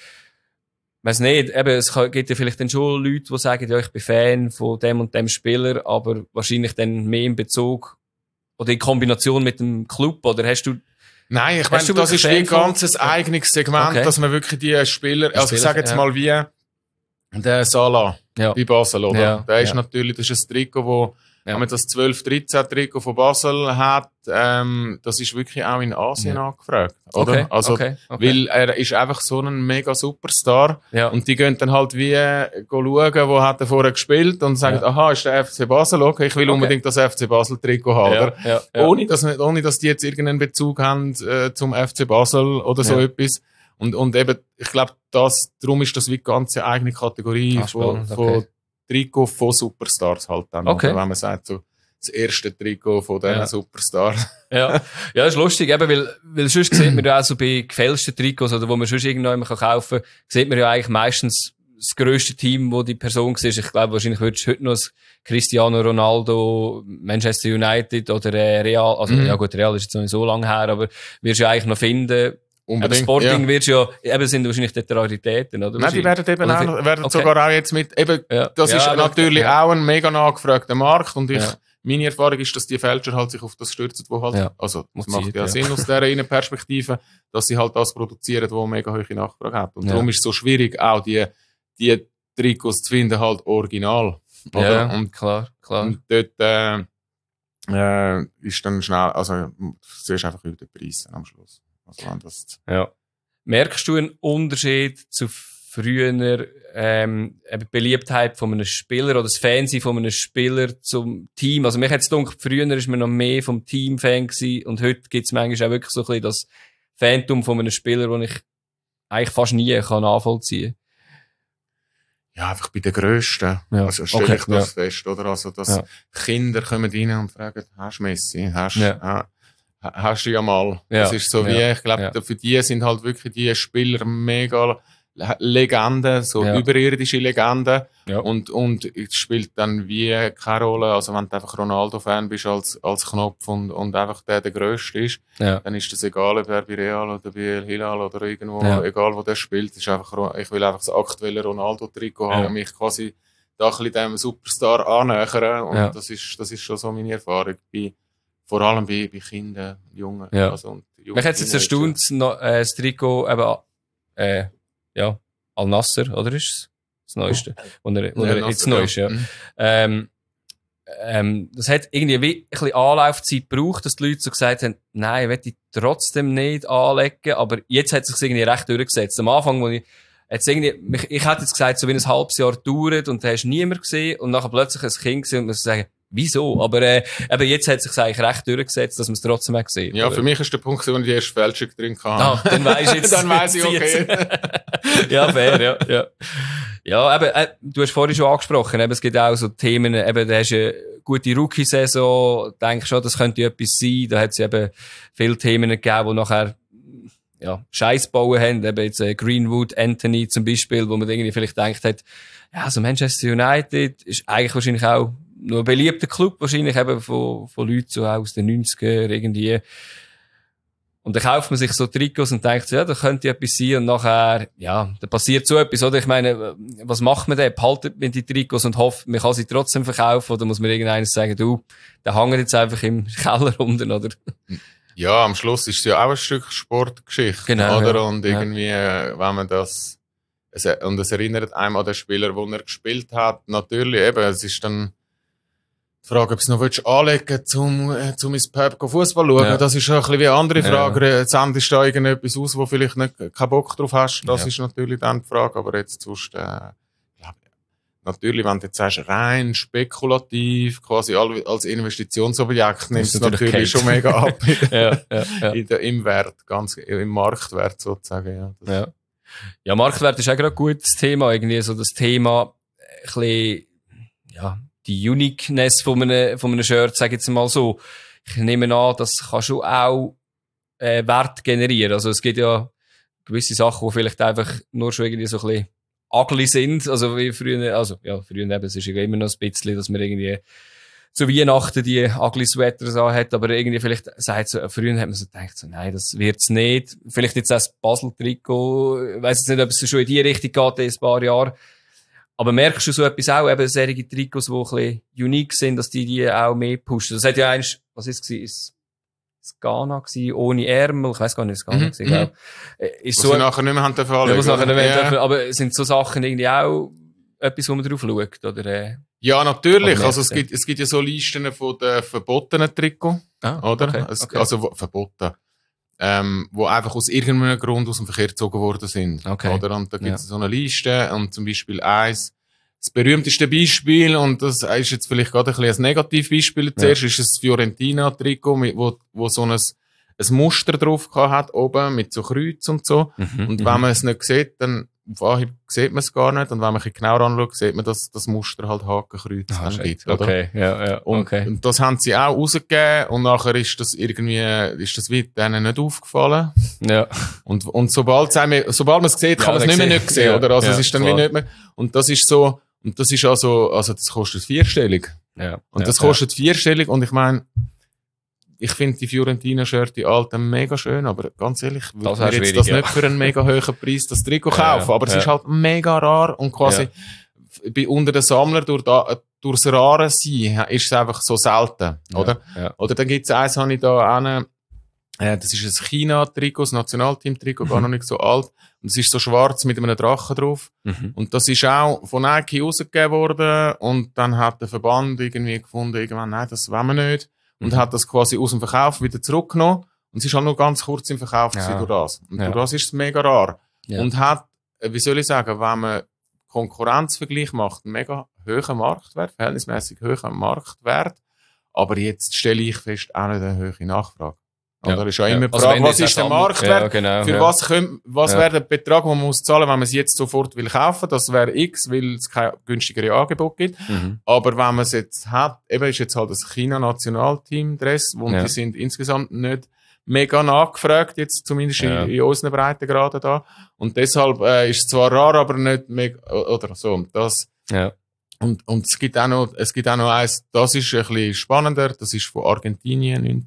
weiss nicht, eben, es gibt ja vielleicht dann schon Leute, die sagen, ja, ich bin Fan von dem und dem Spieler, aber wahrscheinlich dann mehr in Bezug oder in Kombination mit dem Club, oder hast du? Nein, ich meine, das ist wie ein ganzes eigenes Segment, dass man wirklich die Spieler, also ich sage jetzt mal wie der Salah bei Basel, oder? Ja, der ist natürlich, das ist ein Trikot, wo wenn man das 12-13 Trikot von Basel hat, das ist wirklich auch in Asien angefragt, oder? Weil er ist einfach so ein mega Superstar und die gehen dann halt wie schauen, wo hat er vorher gespielt und sagen, aha, ist der FC Basel, okay, ich will unbedingt das FC Basel Trikot haben, oder? Ohne dass die jetzt irgendeinen Bezug haben zum FC Basel oder so etwas. Und eben, ich glaube, darum ist das wie die ganze eigene Kategorie von Trikot von Superstars halt dann. Wenn man sagt, so, das erste Trikot von diesen Superstars. Ja, ist lustig, eben, weil sonst sieht man ja auch so bei gefälschten Trikots oder wo man sonst irgendwann kaufen kann, sieht man ja eigentlich meistens das grösste Team, wo die Person war. Ich glaube, wahrscheinlich würdest du heute noch das Cristiano Ronaldo, Manchester United oder Real, also ja gut, Real ist jetzt noch nicht so lange her, aber wirst du ja eigentlich noch finden. Aber Sporting wird ja, eben sind wahrscheinlich die Raritäten, oder? Nein, die werden eben auch, sogar auch jetzt mit, eben, das ist natürlich auch ein mega nachgefragter Markt und meine Erfahrung ist, dass die Fälscher halt sich auf das stürzen, wo halt, also, das macht ja Sinn aus dieser Innenperspektive, dass sie halt das produzieren, wo mega hohe Nachfrage hat. Und darum ist es so schwierig, auch die Trikots zu finden, halt original. Oder? Ja, Und klar. Und dort ist dann schnell, also du siehst einfach über den Preis am Schluss. Also, wenn das Ja. Merkst du einen Unterschied zu früher eben die Beliebtheit von einem Spieler oder das Fansein von einem Spieler zum Team? Also mich hat es gedacht, früher ist man noch mehr vom Team-Fan gewesen und heute gibt es manchmal auch wirklich so ein bisschen das Phantom von einem Spieler, den ich eigentlich fast nie kann nachvollziehen. ja, einfach bei den Grössten. Ja. Also stelle ich das fest, oder? Also, dass Kinder kommen rein und fragen, hast du Messi? Hast du ja mal. Ja. Das ist so wie, ich glaube, für die sind halt wirklich die Spieler mega Legenden, so überirdische Legenden. Ja. Und es spielt dann wie keine Rolle. Also, wenn du einfach Ronaldo-Fan bist als Knopf und einfach der Grösste ist, dann ist das egal, ob er bei Real oder bei Hilal oder irgendwo, egal wo der spielt. Ist einfach, ich will einfach das aktuelle Ronaldo-Trikot haben und mich quasi da ein bisschen dem Superstar annähern. Und das ist schon so meine Erfahrung. Vor allem bei Kindern, Jungen. Ja. Also, und Mich hat es jetzt erstaunt, das Trikot eben, Al-Nassr, oder ist es das Neueste? Jetzt Neueste, das hat irgendwie wie ein bisschen Anlaufzeit gebraucht, dass die Leute so gesagt haben, nein, will ich trotzdem nicht anlegen, aber jetzt hat es sich irgendwie recht durchgesetzt. Am Anfang, ich hätte jetzt gesagt, so wie ein halbes Jahr gedauert und da hast du niemand gesehen und nachher plötzlich ein Kind gesehen und man sagen, wieso? Aber eben jetzt hat es sich eigentlich recht durchgesetzt, dass man es trotzdem auch gesehen. Ja, oder? Für mich ist der Punkt, wo ich die erste Fälschung drin hatte. Dann weisst du jetzt. Dann weiss ich, okay. Ja, fair, ja. Ja, eben, du hast vorhin schon angesprochen, eben, es gibt auch so Themen, eben, da hast du eine gute Rookie-Saison, denkst schon, das könnte etwas sein, da hat es eben viele Themen gegeben, die nachher, Scheiß bauen haben, eben jetzt Greenwood, Anthony zum Beispiel, wo man irgendwie vielleicht gedacht hat, ja, so Manchester United ist eigentlich wahrscheinlich auch noch ein beliebter Club, wahrscheinlich eben von Leuten so aus den 90er irgendwie. Und dann kauft man sich so Trikots und denkt, ja, da könnte etwas sein und nachher, da passiert so etwas, oder? Ich meine, was macht man denn? Behaltet man die Trikots und hofft, man kann sie trotzdem verkaufen oder muss man irgendeines sagen, du, der hängt jetzt einfach im Keller unten, oder? Ja, am Schluss ist es ja auch ein Stück Sportgeschichte, genau, oder? Ja. Und irgendwie, wenn man und es erinnert einem an den Spieler, den er gespielt hat, natürlich eben, es ist dann die Frage, ob du es noch anlegen willst, um ins Pub Fußball zu schauen. Ja. Das ist schon ein bisschen wie eine andere Frage. Ja. Sendest du da irgendetwas aus, wo vielleicht nicht keinen Bock drauf hast? Das ist natürlich dann die Frage. Aber jetzt sonst, natürlich, wenn du jetzt sagst, rein spekulativ, quasi als Investitionsobjekt, nimmst du natürlich schon mega ab. Im Wert, im Marktwert sozusagen. Ja, Marktwert ist auch gerade ein gutes Thema. Irgendwie so das Thema, ein bisschen, die Uniqueness von einem Shirt, sag ich jetzt mal so. Ich nehme an, das kann schon auch Wert generieren. Also es gibt ja gewisse Sachen, die vielleicht einfach nur schon irgendwie so ein bisschen ugly sind. Also wie früher, früher eben, es ist ja immer noch ein bisschen, dass man irgendwie zu Weihnachten die ugly Sweaters anhat, aber irgendwie vielleicht sagt so, früher hat man so gedacht, so, nein, das wird's nicht. Vielleicht jetzt auch das Basel-Trikot, ich weiss jetzt nicht, ob es schon in die Richtung geht in ein paar Jahren. Aber merkst du so etwas auch, eben solche Trikots, die ein bisschen unique sind, dass die auch mehr pushen? Das hat ja eigentlich, was ist es? Das Ghana gewesen, ohne Ärmel, ich weiss gar nicht, das Ghana gewesen, glaube ich. Was so, sie nachher nicht mehr haben dürfen anlegen. Aber sind so Sachen irgendwie auch etwas, wo man drauf schaut, oder? Ja, natürlich. Also es gibt ja so Listen von den verbotenen Trikots, oder? Okay. Also verboten. Wo einfach aus irgendeinem Grund aus dem Verkehr gezogen worden sind. Okay. Oder? Und da gibt es so eine Liste und zum Beispiel das berühmteste Beispiel, und das ist jetzt vielleicht gerade ein bisschen ein Negativbeispiel zuerst, ist das Fiorentina-Trikot, wo so ein Muster drauf hat, oben, mit so Kreuz und so. Und wenn man es nicht sieht, dann auf Anhieb sieht man es gar nicht. Und wenn man ein bisschen genauer anschaut, sieht man, dass das Muster halt Hakenkreuz gibt. Oder? Okay, ja. Und das haben sie auch rausgegeben. Und nachher ist das wie denen nicht aufgefallen. Ja. Und sobald man es sieht, kann man es nicht mehr nicht sehen, oder? Also, es ist dann wie nicht mehr. Und das ist so, also das kostet vierstellig. Ja. Und das kostet vierstellig. Und ich meine, ich finde die Fiorentina-Shirt, die alten, mega schön, aber ganz ehrlich, ich würde jetzt das nicht für einen mega hohen Preis das Trikot kaufen. Aber es ist halt mega rar und quasi unter den Sammlern durchs Rare sein ist es einfach so selten, oder? Ja. Oder dann gibt's eins, habe ich da Das ist ein China-Trikot, das Nationalteam-Trikot, gar noch nicht so alt. Und es ist so schwarz mit einem Drachen drauf. Und das ist auch von Nike rausgegeben worden. Und dann hat der Verband irgendwie gefunden, irgendwann, nein, das wollen wir nicht. Und hat das quasi aus dem Verkauf wieder zurückgenommen. Und es ist halt nur ganz kurz im Verkauf durch das. Und durch das ist es mega rar. Ja. Und hat, wie soll ich sagen, wenn man Konkurrenzvergleich macht, einen mega hohen Marktwert, verhältnismäßig hohen Marktwert. Aber jetzt stelle ich fest, auch nicht eine hohe Nachfrage. Oder ist ja immer die Frage, was ist der Marktwert? Ja, genau, für was wäre der Betrag, den man muss zahlen, wenn man es jetzt sofort will kaufen? Das wäre X, weil es kein günstigere Angebot gibt. Aber wenn man es jetzt hat, eben ist jetzt halt das China-Nationalteam-Dress, und die sind insgesamt nicht mega nachgefragt, jetzt zumindest in unseren Breitengraden da. Und deshalb ist es zwar rar, aber nicht mega, oder so. Das, und es gibt auch noch eins, das ist ein bisschen spannender, das ist von Argentinien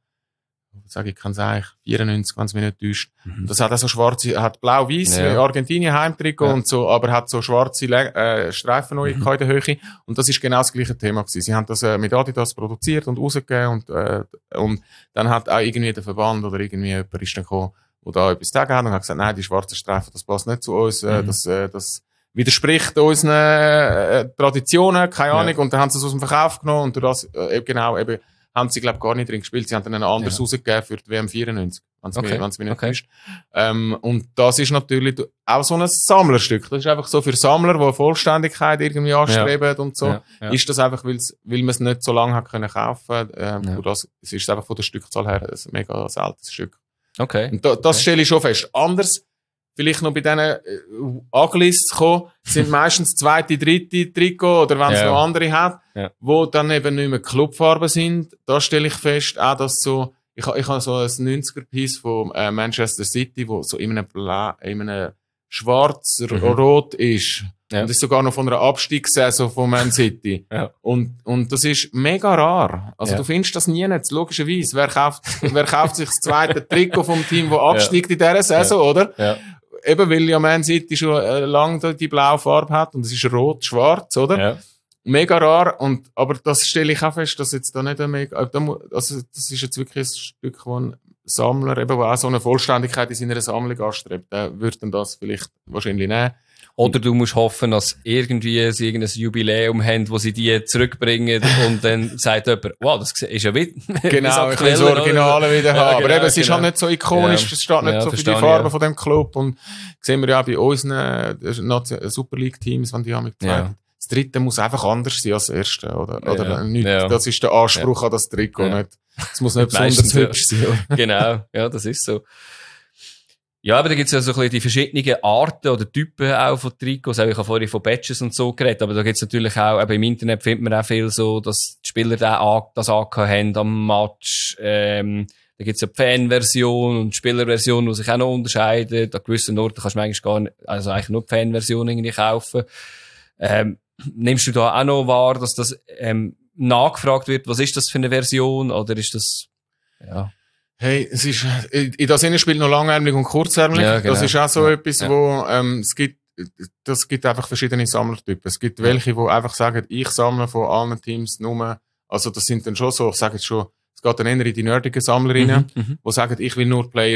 94, wenn es mich nicht täuscht. Das hat auch so schwarze, hat blau-weiß, Argentinien Heimtrikot und so, aber hat so schwarze Streifen neu in der Höhe. Und das ist genau das gleiche Thema gewesen. Sie haben das mit Adidas produziert und rausgegeben und dann hat auch irgendwie der Verband oder irgendwie jemand ist dann gekommen, der da etwas dagegen hat und hat gesagt, nein, die schwarzen Streifen, das passt nicht zu uns, das widerspricht unseren Traditionen, keine Ahnung, und dann haben sie es aus dem Verkauf genommen und durch das, haben sie, glaube ich, gar nicht drin gespielt. Sie haben dann ein anderes rausgegeben für die WM 94, wenn es mir nicht täuscht. Und das ist natürlich auch so ein Sammlerstück. Das ist einfach so für Sammler, die Vollständigkeit irgendwie anstreben und so. Ist das einfach, weil man es nicht so lange hat können kaufen. Es ist einfach von der Stückzahl her ein mega seltenes Stück. Okay. Und das stelle ich schon fest. Anders, vielleicht noch bei diesen Uglies zu kommen, sind meistens zweite, dritte Trikot, oder wenn es noch andere hat, wo dann eben nicht mehr Clubfarben sind. Da stelle ich fest, auch dass so, ich habe so ein 90er-Piece von Manchester City, wo so in einem schwarz-rot ist. Und das ist sogar noch von einer Abstiegssaison von Man City. Und das ist mega rar. Also du findest das nie nicht, logischerweise. Wer kauft sich das zweite Trikot vom Team, das absteigt in dieser Saison, oder? Eben, weil ja Man City schon lange die blaue Farbe hat und es ist rot-schwarz, oder? Mega rar, aber das stelle ich auch fest, dass jetzt da nicht das ist jetzt wirklich ein Stück, wo ein Sammler, eben, der auch so eine Vollständigkeit in seiner Sammlung anstrebt, der würde dann das vielleicht wahrscheinlich nehmen. Oder du musst hoffen, dass irgendwie sie irgendein Jubiläum haben, wo sie die zurückbringen und dann sagt jemand, wow, das ist ja wieder. Genau, ich will das Originale wieder haben. Aber eben, es ist halt nicht so ikonisch, es steht nicht so für die Farben von dem Club. Und sehen wir ja auch bei unseren Super League-Teams, wenn die haben mitgezeigt. Das dritte muss einfach anders sein als das erste, oder nicht. Das ist der Anspruch an das Trikot, nicht. Es muss nicht besonders hübsch sein. Genau, ja, das ist so. Ja, aber da gibt's ja so ein bisschen die verschiedenen Arten oder Typen auch von Trikots. Ich habe vorhin von Badges und so geredet, aber da gibt's natürlich auch, eben im Internet findet man auch viel so, dass die Spieler das angehabt haben am Match. Da gibt's ja die Fanversion und die Spielerversion, die sich auch noch unterscheiden. An gewissen Orten kannst du eigentlich gar nicht, also eigentlich nur die Fanversion irgendwie kaufen. Nimmst du da auch noch wahr, dass das nachgefragt wird, was ist das für eine Version, oder ist das, Hey, es ist, in das Sinne spielt noch langärmlich und kurzärmlich. Ja, genau. Das ist auch so etwas, wo, das gibt einfach verschiedene Sammlertypen. Es gibt welche, die einfach sagen, ich sammle von allen Teams nur, also das sind dann schon so, ich sage jetzt schon, es geht dann eher in die nerdigen Sammlerinnen, die sagen, ich will nur Player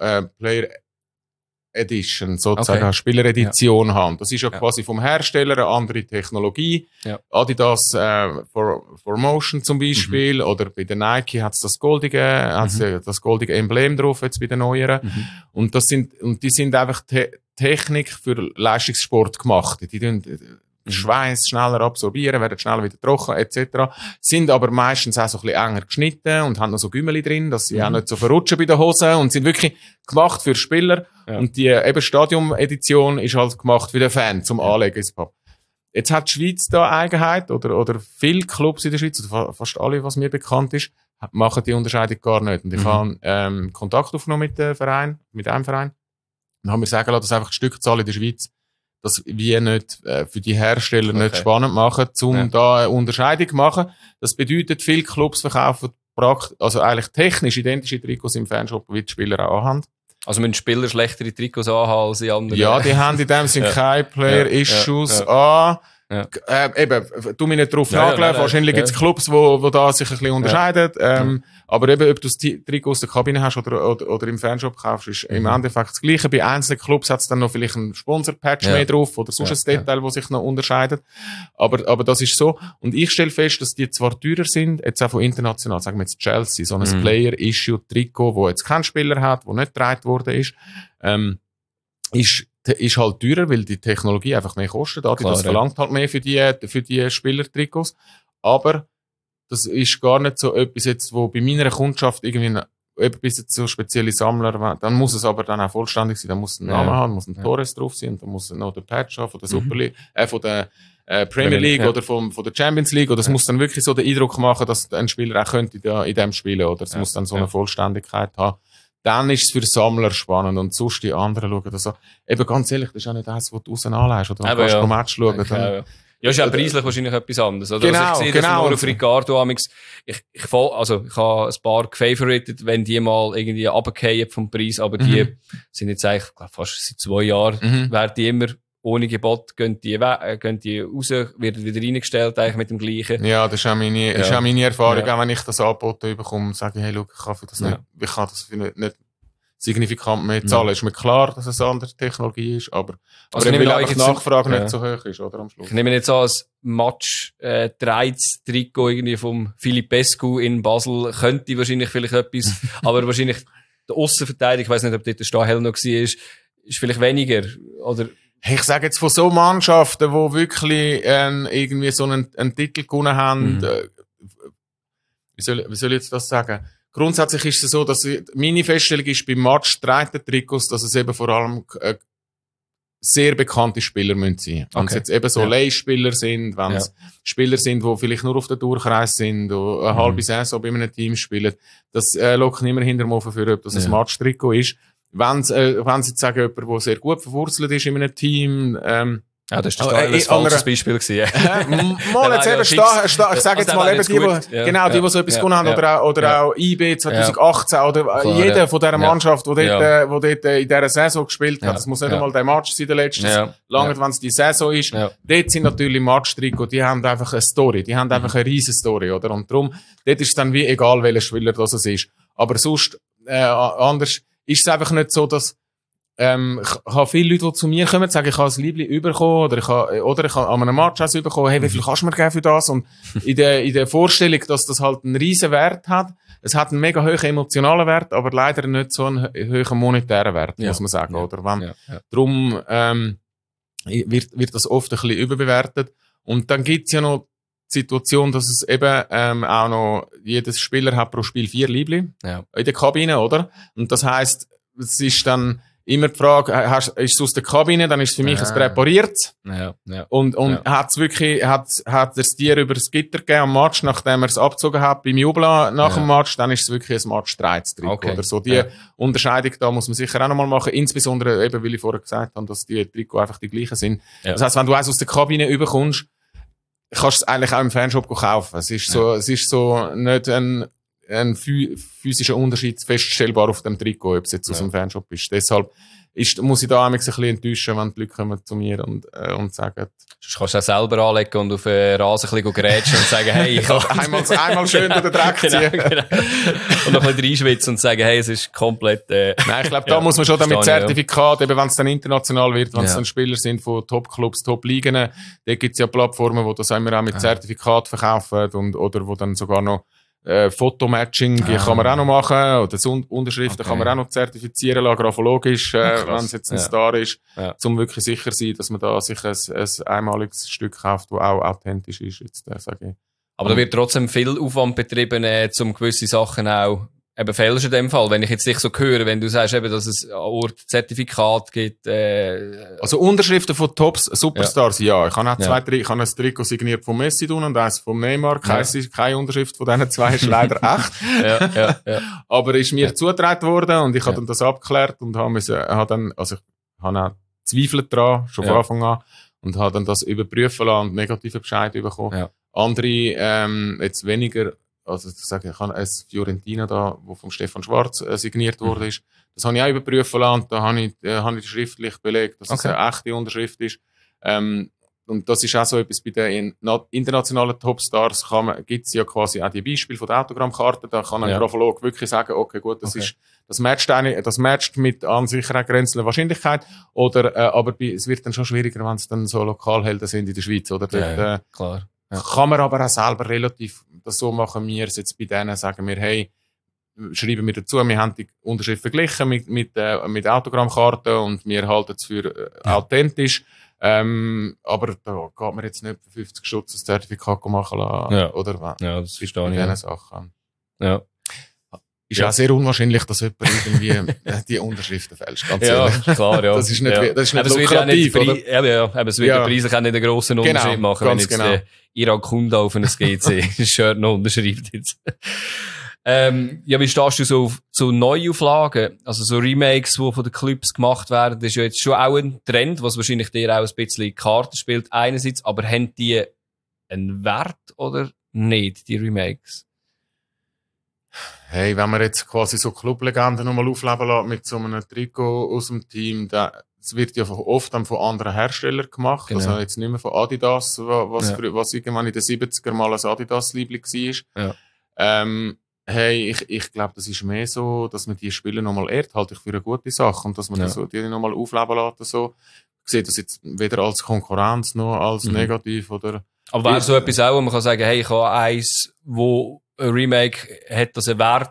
Edition, sozusagen, Spieleredition haben. Das ist ja quasi vom Hersteller eine andere Technologie. Adidas for Motion zum Beispiel, oder bei der Nike hat's das goldige Emblem drauf, jetzt bei den neueren. Und die sind einfach Technik für Leistungssport gemacht. Die tun Schweiß schneller absorbieren, werden schneller wieder trocken, etc. Sind aber meistens auch so ein bisschen enger geschnitten und haben noch so Gümmeli drin, dass sie auch nicht so verrutschen bei den Hosen, und sind wirklich gemacht für Spieler. Und die eben Stadium-Edition ist halt gemacht für den Fan, zum Anlegen ins Pub. Jetzt hat die Schweiz da Eigenheit, oder viele Clubs in der Schweiz, oder fast alle, was mir bekannt ist, machen die Unterscheidung gar nicht. Und ich habe Kontakt aufgenommen mit einem Verein. Und haben mir sagen lassen, dass einfach die Stückzahl in der Schweiz das wir nicht für die Hersteller nicht spannend machen, da eine Unterscheidung zu machen. Das bedeutet, viele Clubs verkaufen also eigentlich technisch identische Trikots im Fanshop, wie die Spieler auch haben. Also müssen Spieler schlechtere Trikots anhaben als die anderen? Ja, die haben in dem Sinne keine Player-Issues an. Eben, tu mich nicht drauf nageln. Wahrscheinlich gibt es Clubs, wo da sich ein bisschen unterscheiden. Aber eben, ob du das Trikot aus der Kabine hast oder im Fanshop kaufst, ist im Endeffekt das Gleiche. Bei einzelnen Clubs hat es dann noch vielleicht einen Sponsor-Patch mehr drauf oder sonst ein Detail, das sich noch unterscheidet. Aber das ist so. Und ich stelle fest, dass die zwar teurer sind, jetzt auch von international, sagen wir jetzt Chelsea, so ein Player-Issue-Trikot, wo jetzt kein Spieler hat, wo nicht getragen worden ist halt teurer, weil die Technologie einfach mehr kostet. Das verlangt halt mehr für die Spielertrikots. Aber das ist gar nicht so etwas jetzt, wo bei meiner Kundschaft irgendwie etwas so spezielle Sammler, dann muss es aber dann auch vollständig sein. Dann muss ein Name haben, muss ein Torres drauf sein, und dann muss noch der Patch haben von der Super League, von der Premier League oder von der Champions League. Oder es muss dann wirklich so den Eindruck machen, dass ein Spieler auch könnte in dem spielen. Oder es muss dann so eine Vollständigkeit haben. Dann ist es für Sammler spannend, und sonst die anderen schauen das so. Eben ganz ehrlich, das ist auch nicht das, was du draussen anlegst, oder du kannst pro Match schauen. Okay, ja, ist ja preislich wahrscheinlich etwas anderes, oder? Genau, also ich sehe das nur auf Ricardo amix. Ich habe ein paar gefavoritet, wenn die mal irgendwie runterfallen vom Preis, aber die sind jetzt eigentlich, fast seit 2 Jahren, werden die immer ohne Gebot, gehen die raus, werden wieder reingestellt, eigentlich mit dem Gleichen. Ja, das ist auch meine Erfahrung. Auch wenn ich das angeboten bekomme, sage ich, hey, look, ich kann das nicht signifikant mehr zahlen. Ist mir klar, dass es eine andere Technologie ist, aber ich will einfach die Nachfrage nicht so hoch ist, oder? Am Schluss. Ich nehme jetzt an, als Match 13 Trikot irgendwie vom Filipescu in Basel könnte wahrscheinlich vielleicht etwas, aber wahrscheinlich der Aussenverteidiger, ich weiss nicht, ob dort der Stahel noch war, ist vielleicht weniger, oder? Ich sage jetzt von so Mannschaften, die wirklich irgendwie so einen Titel gewonnen haben, wie soll ich jetzt das sagen? Grundsätzlich ist es so, dass meine Feststellung ist beim Match 13 Trikots, dass es eben vor allem sehr bekannte Spieler müssen sein. Wenn es jetzt eben so Leihspieler sind, wenn es Spieler sind, die vielleicht nur auf der Durchreise sind, die eine halbe Saison bei einem Team spielen, das lockt immer hinterm Ofen für, ob das ein Match-Trikot ist. Wenn sie jetzt sagen, jemand, der sehr gut verwurzelt ist in einem Team, ja, das ist ein falsches Beispiel gewesen. Mal jetzt eben, ich sage jetzt mal eben die, die so etwas gewonnen haben, oder auch IB 2018, oder jeder von dieser Mannschaft, die dort in dieser Saison gespielt hat. Das muss nicht einmal der Match sein, der letzte. Lange, wenn es die Saison ist. Dort sind natürlich Match-Trikots, die haben einfach eine Story, die haben einfach eine riesen Story, oder? Und darum, dort ist es dann wie egal, welcher Spieler das ist. Aber sonst, anders, ist es einfach nicht so, dass ich habe viele Leute, die zu mir kommen, sagen, ich habe ein Liebling bekommen, oder ich habe an einem Match bekommen, hey, wie viel kannst du mir geben für das? Und in der Vorstellung, dass das halt einen riesen Wert hat, es hat einen mega hohen emotionalen Wert, aber leider nicht so einen hohen monetären Wert, muss man sagen, oder? Darum, wird das oft ein bisschen überbewertet. Und dann gibt's ja noch die Situation, dass es eben auch noch, jedes Spieler hat pro Spiel 4 Liebling in der Kabine, oder? Und das heisst, es ist dann immer die Frage, ist es aus der Kabine, dann ist es für mich ein präpariertes. Und hat es dir über das Gitter gegeben am Match, nachdem er es abgezogen hat, beim Jubeln nach dem Match, dann ist es wirklich ein Match 13 Trikot oder so. Die Unterscheidung da muss man sicher auch noch mal machen, insbesondere eben, weil ich vorher gesagt habe, dass die Trikots einfach die gleichen sind. Das heisst, wenn du eins aus der Kabine überkommst, kannst du es eigentlich auch im Fanshop kaufen. Es ist so nicht ein physischer Unterschied feststellbar auf dem Trikot, ob es jetzt aus dem Fanshop ist. Deshalb muss ich da ein bisschen enttäuschen, wenn die Leute kommen zu mir und sagen... Sonst kannst du auch selber anlegen und auf den Rasen ein bisschen grätschen und sagen, hey, ich kann... einmal schön durch den Dreck ziehen. Genau. Und noch ein bisschen reinschwitzen und sagen, hey, es ist komplett... Nein, ich glaube, da muss man schon damit Zertifikat, eben wenn es dann international wird, wenn es dann Spieler sind von Top-Clubs, Top-Ligen, da gibt es ja Plattformen, die das immer auch mit Zertifikat verkaufen oder wo dann sogar noch Fotomatching kann man auch noch machen, oder Unterschriften kann man auch noch zertifizieren lassen, grafologisch, wenn es jetzt ein Star ist, um wirklich sicher zu sein, dass man da sich ein einmaliges Stück kauft, das auch authentisch ist, jetzt, sage ich. Aber da wird trotzdem viel Aufwand betrieben, um gewisse Sachen auch eben fällst in dem Fall, wenn ich jetzt dich so höre, wenn du sagst, eben, dass es an Ort Zertifikat gibt. Also Unterschriften von Tops, Superstars, ja. Ich habe auch ich habe ein Trikot signiert von Messi tun und eins von Neymar. Keine Unterschrift von diesen zwei ist leider echt. Aber ist mir zugetragen worden und ich habe dann das abgeklärt und habe ich habe auch Zweifel dran, schon von Anfang an, und habe dann das überprüfen lassen und negativen Bescheid bekommen. Ja. Andere, jetzt weniger. Also, ich habe ein Fiorentina da, wo vom Stefan Schwarz signiert worden ist. Das habe ich auch überprüfen lassen. Da habe ich schriftlich belegt, dass es eine echte Unterschrift ist. und das ist auch so etwas bei den internationalen Topstars, gibt es ja quasi auch die Beispiele von der Autogrammkarte, da kann ein Graphologe wirklich sagen, okay, gut, das matcht mit an sich einer grenzenden Wahrscheinlichkeit, oder, aber es wird dann schon schwieriger, wenn es dann so Lokalhelden sind in der Schweiz, oder? Dort, klar. Ja. Kann man aber auch selber relativ, das so machen wir es jetzt bei denen, sagen wir, hey, schreiben wir dazu, wir haben die Unterschrift verglichen mit Autogrammkarten und wir halten es für authentisch. Aber da geht man jetzt nicht für 50 Stutz ein Zertifikat machen lassen. Oder was? Ja, das verstehe ich. Diese Sachen. Ja. Ist auch sehr unwahrscheinlich, dass jemand irgendwie die Unterschriften fälscht. Ganz ehrlich. Klar, ja. Das ist nicht lukrativ, oder? Es wird ja preislich auch nicht einen grossen Unterschied machen, wenn jetzt der Irak Kunda auf ein GC-Shirt noch unterschreibt jetzt. Wie stehst du so zu Neuauflagen? Also so Remakes, die von den Clubs gemacht werden, das ist ja jetzt schon auch ein Trend, was wahrscheinlich dir auch ein bisschen in die Karten spielt einerseits, aber haben die einen Wert oder nicht, die Remakes? Hey, wenn man jetzt quasi so Clublegenden nochmal aufleben lässt mit so einem Trikot aus dem Team, das wird ja oft dann von anderen Herstellern gemacht, genau. Also jetzt nicht mehr von Adidas, was irgendwann in den 70er mal ein Adidas-Liebling war. Ja. Hey, ich glaube, das ist mehr so, dass man die Spiele nochmal ehrt, halte ich für eine gute Sache. Und dass man so, die nochmal aufleben lässt. So. Ich sehe das jetzt weder als Konkurrenz noch als negativ. Oder aber wäre so etwas auch, wo man kann sagen, hey, ich habe eins, wo ein Remake hat, das einen Wert?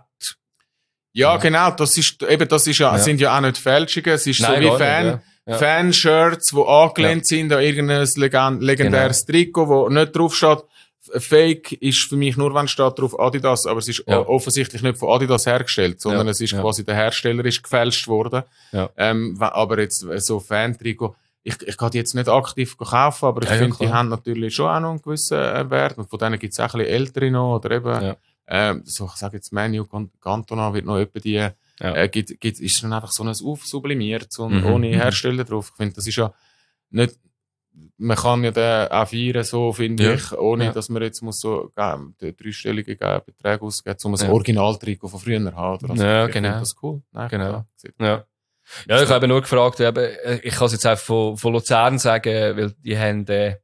Ja, genau. Das ist sind ja auch nicht Fälschungen. Es ist so wie Fanshirts, die angelehnt sind an irgendein legendäres Trikot, wo nicht drauf steht. Fake ist für mich nur, wenn steht drauf Adidas, aber es ist offensichtlich nicht von Adidas hergestellt, sondern es ist quasi der Hersteller ist gefälscht worden. Ja. Aber jetzt so Fan-Trikot, ich kann die jetzt nicht aktiv kaufen, aber ich finde, die haben natürlich schon auch noch einen gewissen Wert. Und von denen gibt es auch ein bisschen ältere noch, oder eben, so, ich sage jetzt Manu Cantona wird noch etwa die, ist dann einfach so ein aufsublimiert und ohne Hersteller drauf. Ich finde, das ist ja nicht, man kann ja den auch feiern, so finde ich, ohne dass man jetzt muss so dreistellige Beträge ausgeben, um ein Originaltrikot von früher haben. Also, ja, ich genau. finde das cool. Nein, genau. Ja, ich habe nur gefragt, ich kann es jetzt auch von Luzern sagen, weil die haben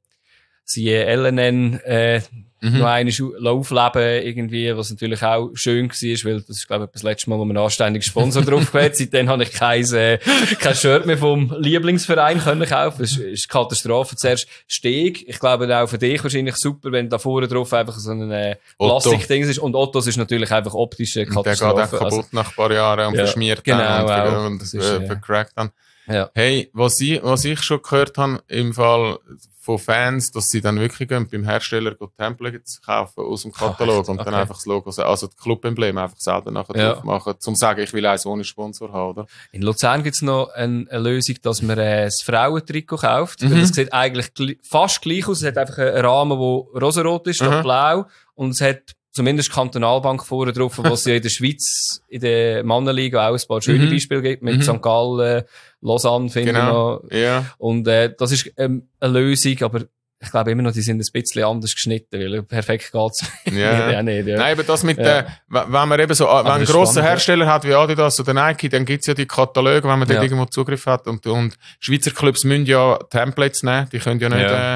sie LNN noch einmal aufleben irgendwie, was natürlich auch schön war, weil das ist, glaube ich, das letzte Mal, wo man einen anständigen Sponsor drauf gehabt. Seitdem habe ich kein Shirt mehr vom Lieblingsverein können kaufen. Das ist Katastrophe. Zuerst Steg. Ich glaube auch für dich wahrscheinlich super, wenn da vorne drauf einfach so ein Plastikding ist. Und Ottos ist natürlich einfach optisch eine Katastrophe. Der geht auch kaputt nach ein paar Jahren und verschmiert dann und vercrackt dann. Ja. Hey, was ich schon gehört habe, im Fall von Fans, dass sie dann wirklich gehen, beim Hersteller Templates kaufen aus dem Katalog und dann einfach das Logo, also das Club-Emblem einfach selber nachher drauf machen, zum sagen, ich will eins ohne Sponsor haben, oder? In Luzern gibt's noch eine Lösung, dass man das Frauentrikot kauft. Das sieht eigentlich fast gleich aus. Es hat einfach einen Rahmen, der rosarot ist, statt blau. Und es hat zumindest Kantonalbank vorne drauf, wo es ja in der Schweiz, in der Mannenliga auch ein paar schöne Beispiele gibt, mit St. Gallen, Lausanne, finde ich noch. Ja. Und das ist eine Lösung, aber ich glaube immer noch, die sind ein bisschen anders geschnitten, weil perfekt geht's nicht. Nein, aber das mit wenn man eben so, wenn ein grosser Hersteller hat wie Adidas oder Nike, dann gibt's ja die Kataloge, wenn man dort irgendwo Zugriff hat und Schweizer Clubs müssen ja Templates nehmen, die können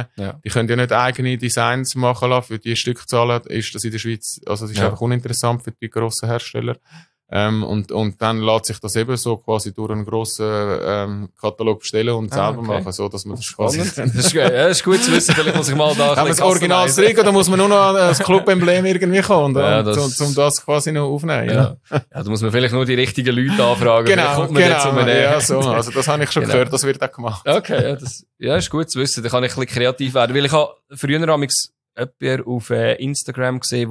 ja nicht eigene Designs machen lassen, für die Stückzahlen ist das in der Schweiz, also das ist einfach uninteressant für die grossen Hersteller. Und dann lässt sich das eben so quasi durch einen grossen Katalog bestellen und selber machen, so dass man das quasi... Das ist gut zu wissen, vielleicht muss ich mal da... Wenn man das Original-Trikot, dann muss man nur noch das Club-Emblem irgendwie kommen, um das quasi noch aufnehmen. Ja, da muss man vielleicht nur die richtigen Leute anfragen. Genau, so. Also das habe ich schon gehört, das wird auch gemacht. Okay, ist gut zu wissen, da kann ich ein bisschen kreativ werden, weil ich habe früher jemanden auf Instagram gesehen,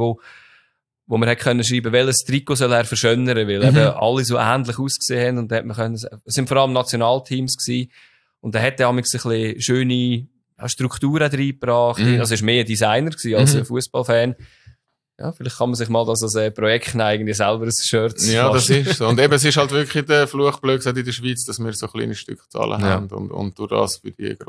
wo man können schreiben, welches Trikot soll er verschönern, weil eben alle so ähnlich ausgesehen haben und da hat man können, es sind vor allem Nationalteams gewesen und da hat er ein bisschen schöne Strukturen reingebracht. Also es war mehr ein Designer gewesen als ein Fußballfan. Ja, vielleicht kann man sich mal das als Projekt nehmen, irgendwie selber ein Shirt zu Ja, das ist so. Und eben, es ist halt wirklich der Fluch, blöd gesagt, in der Schweiz, dass wir so kleine Stückzahlen haben und durch das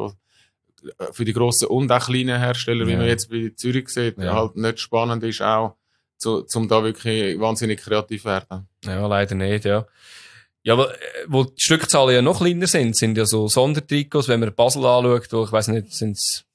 für die grossen und auch kleinen Hersteller, wie man jetzt bei Zürich sieht, halt nicht spannend ist auch, zum da wirklich wahnsinnig kreativ werden. Ja, leider nicht, ja. Ja, aber wo die Stückzahlen ja noch kleiner sind ja so Sondertrikots, wenn man Basel anschaut, wo ich weiss nicht, sind es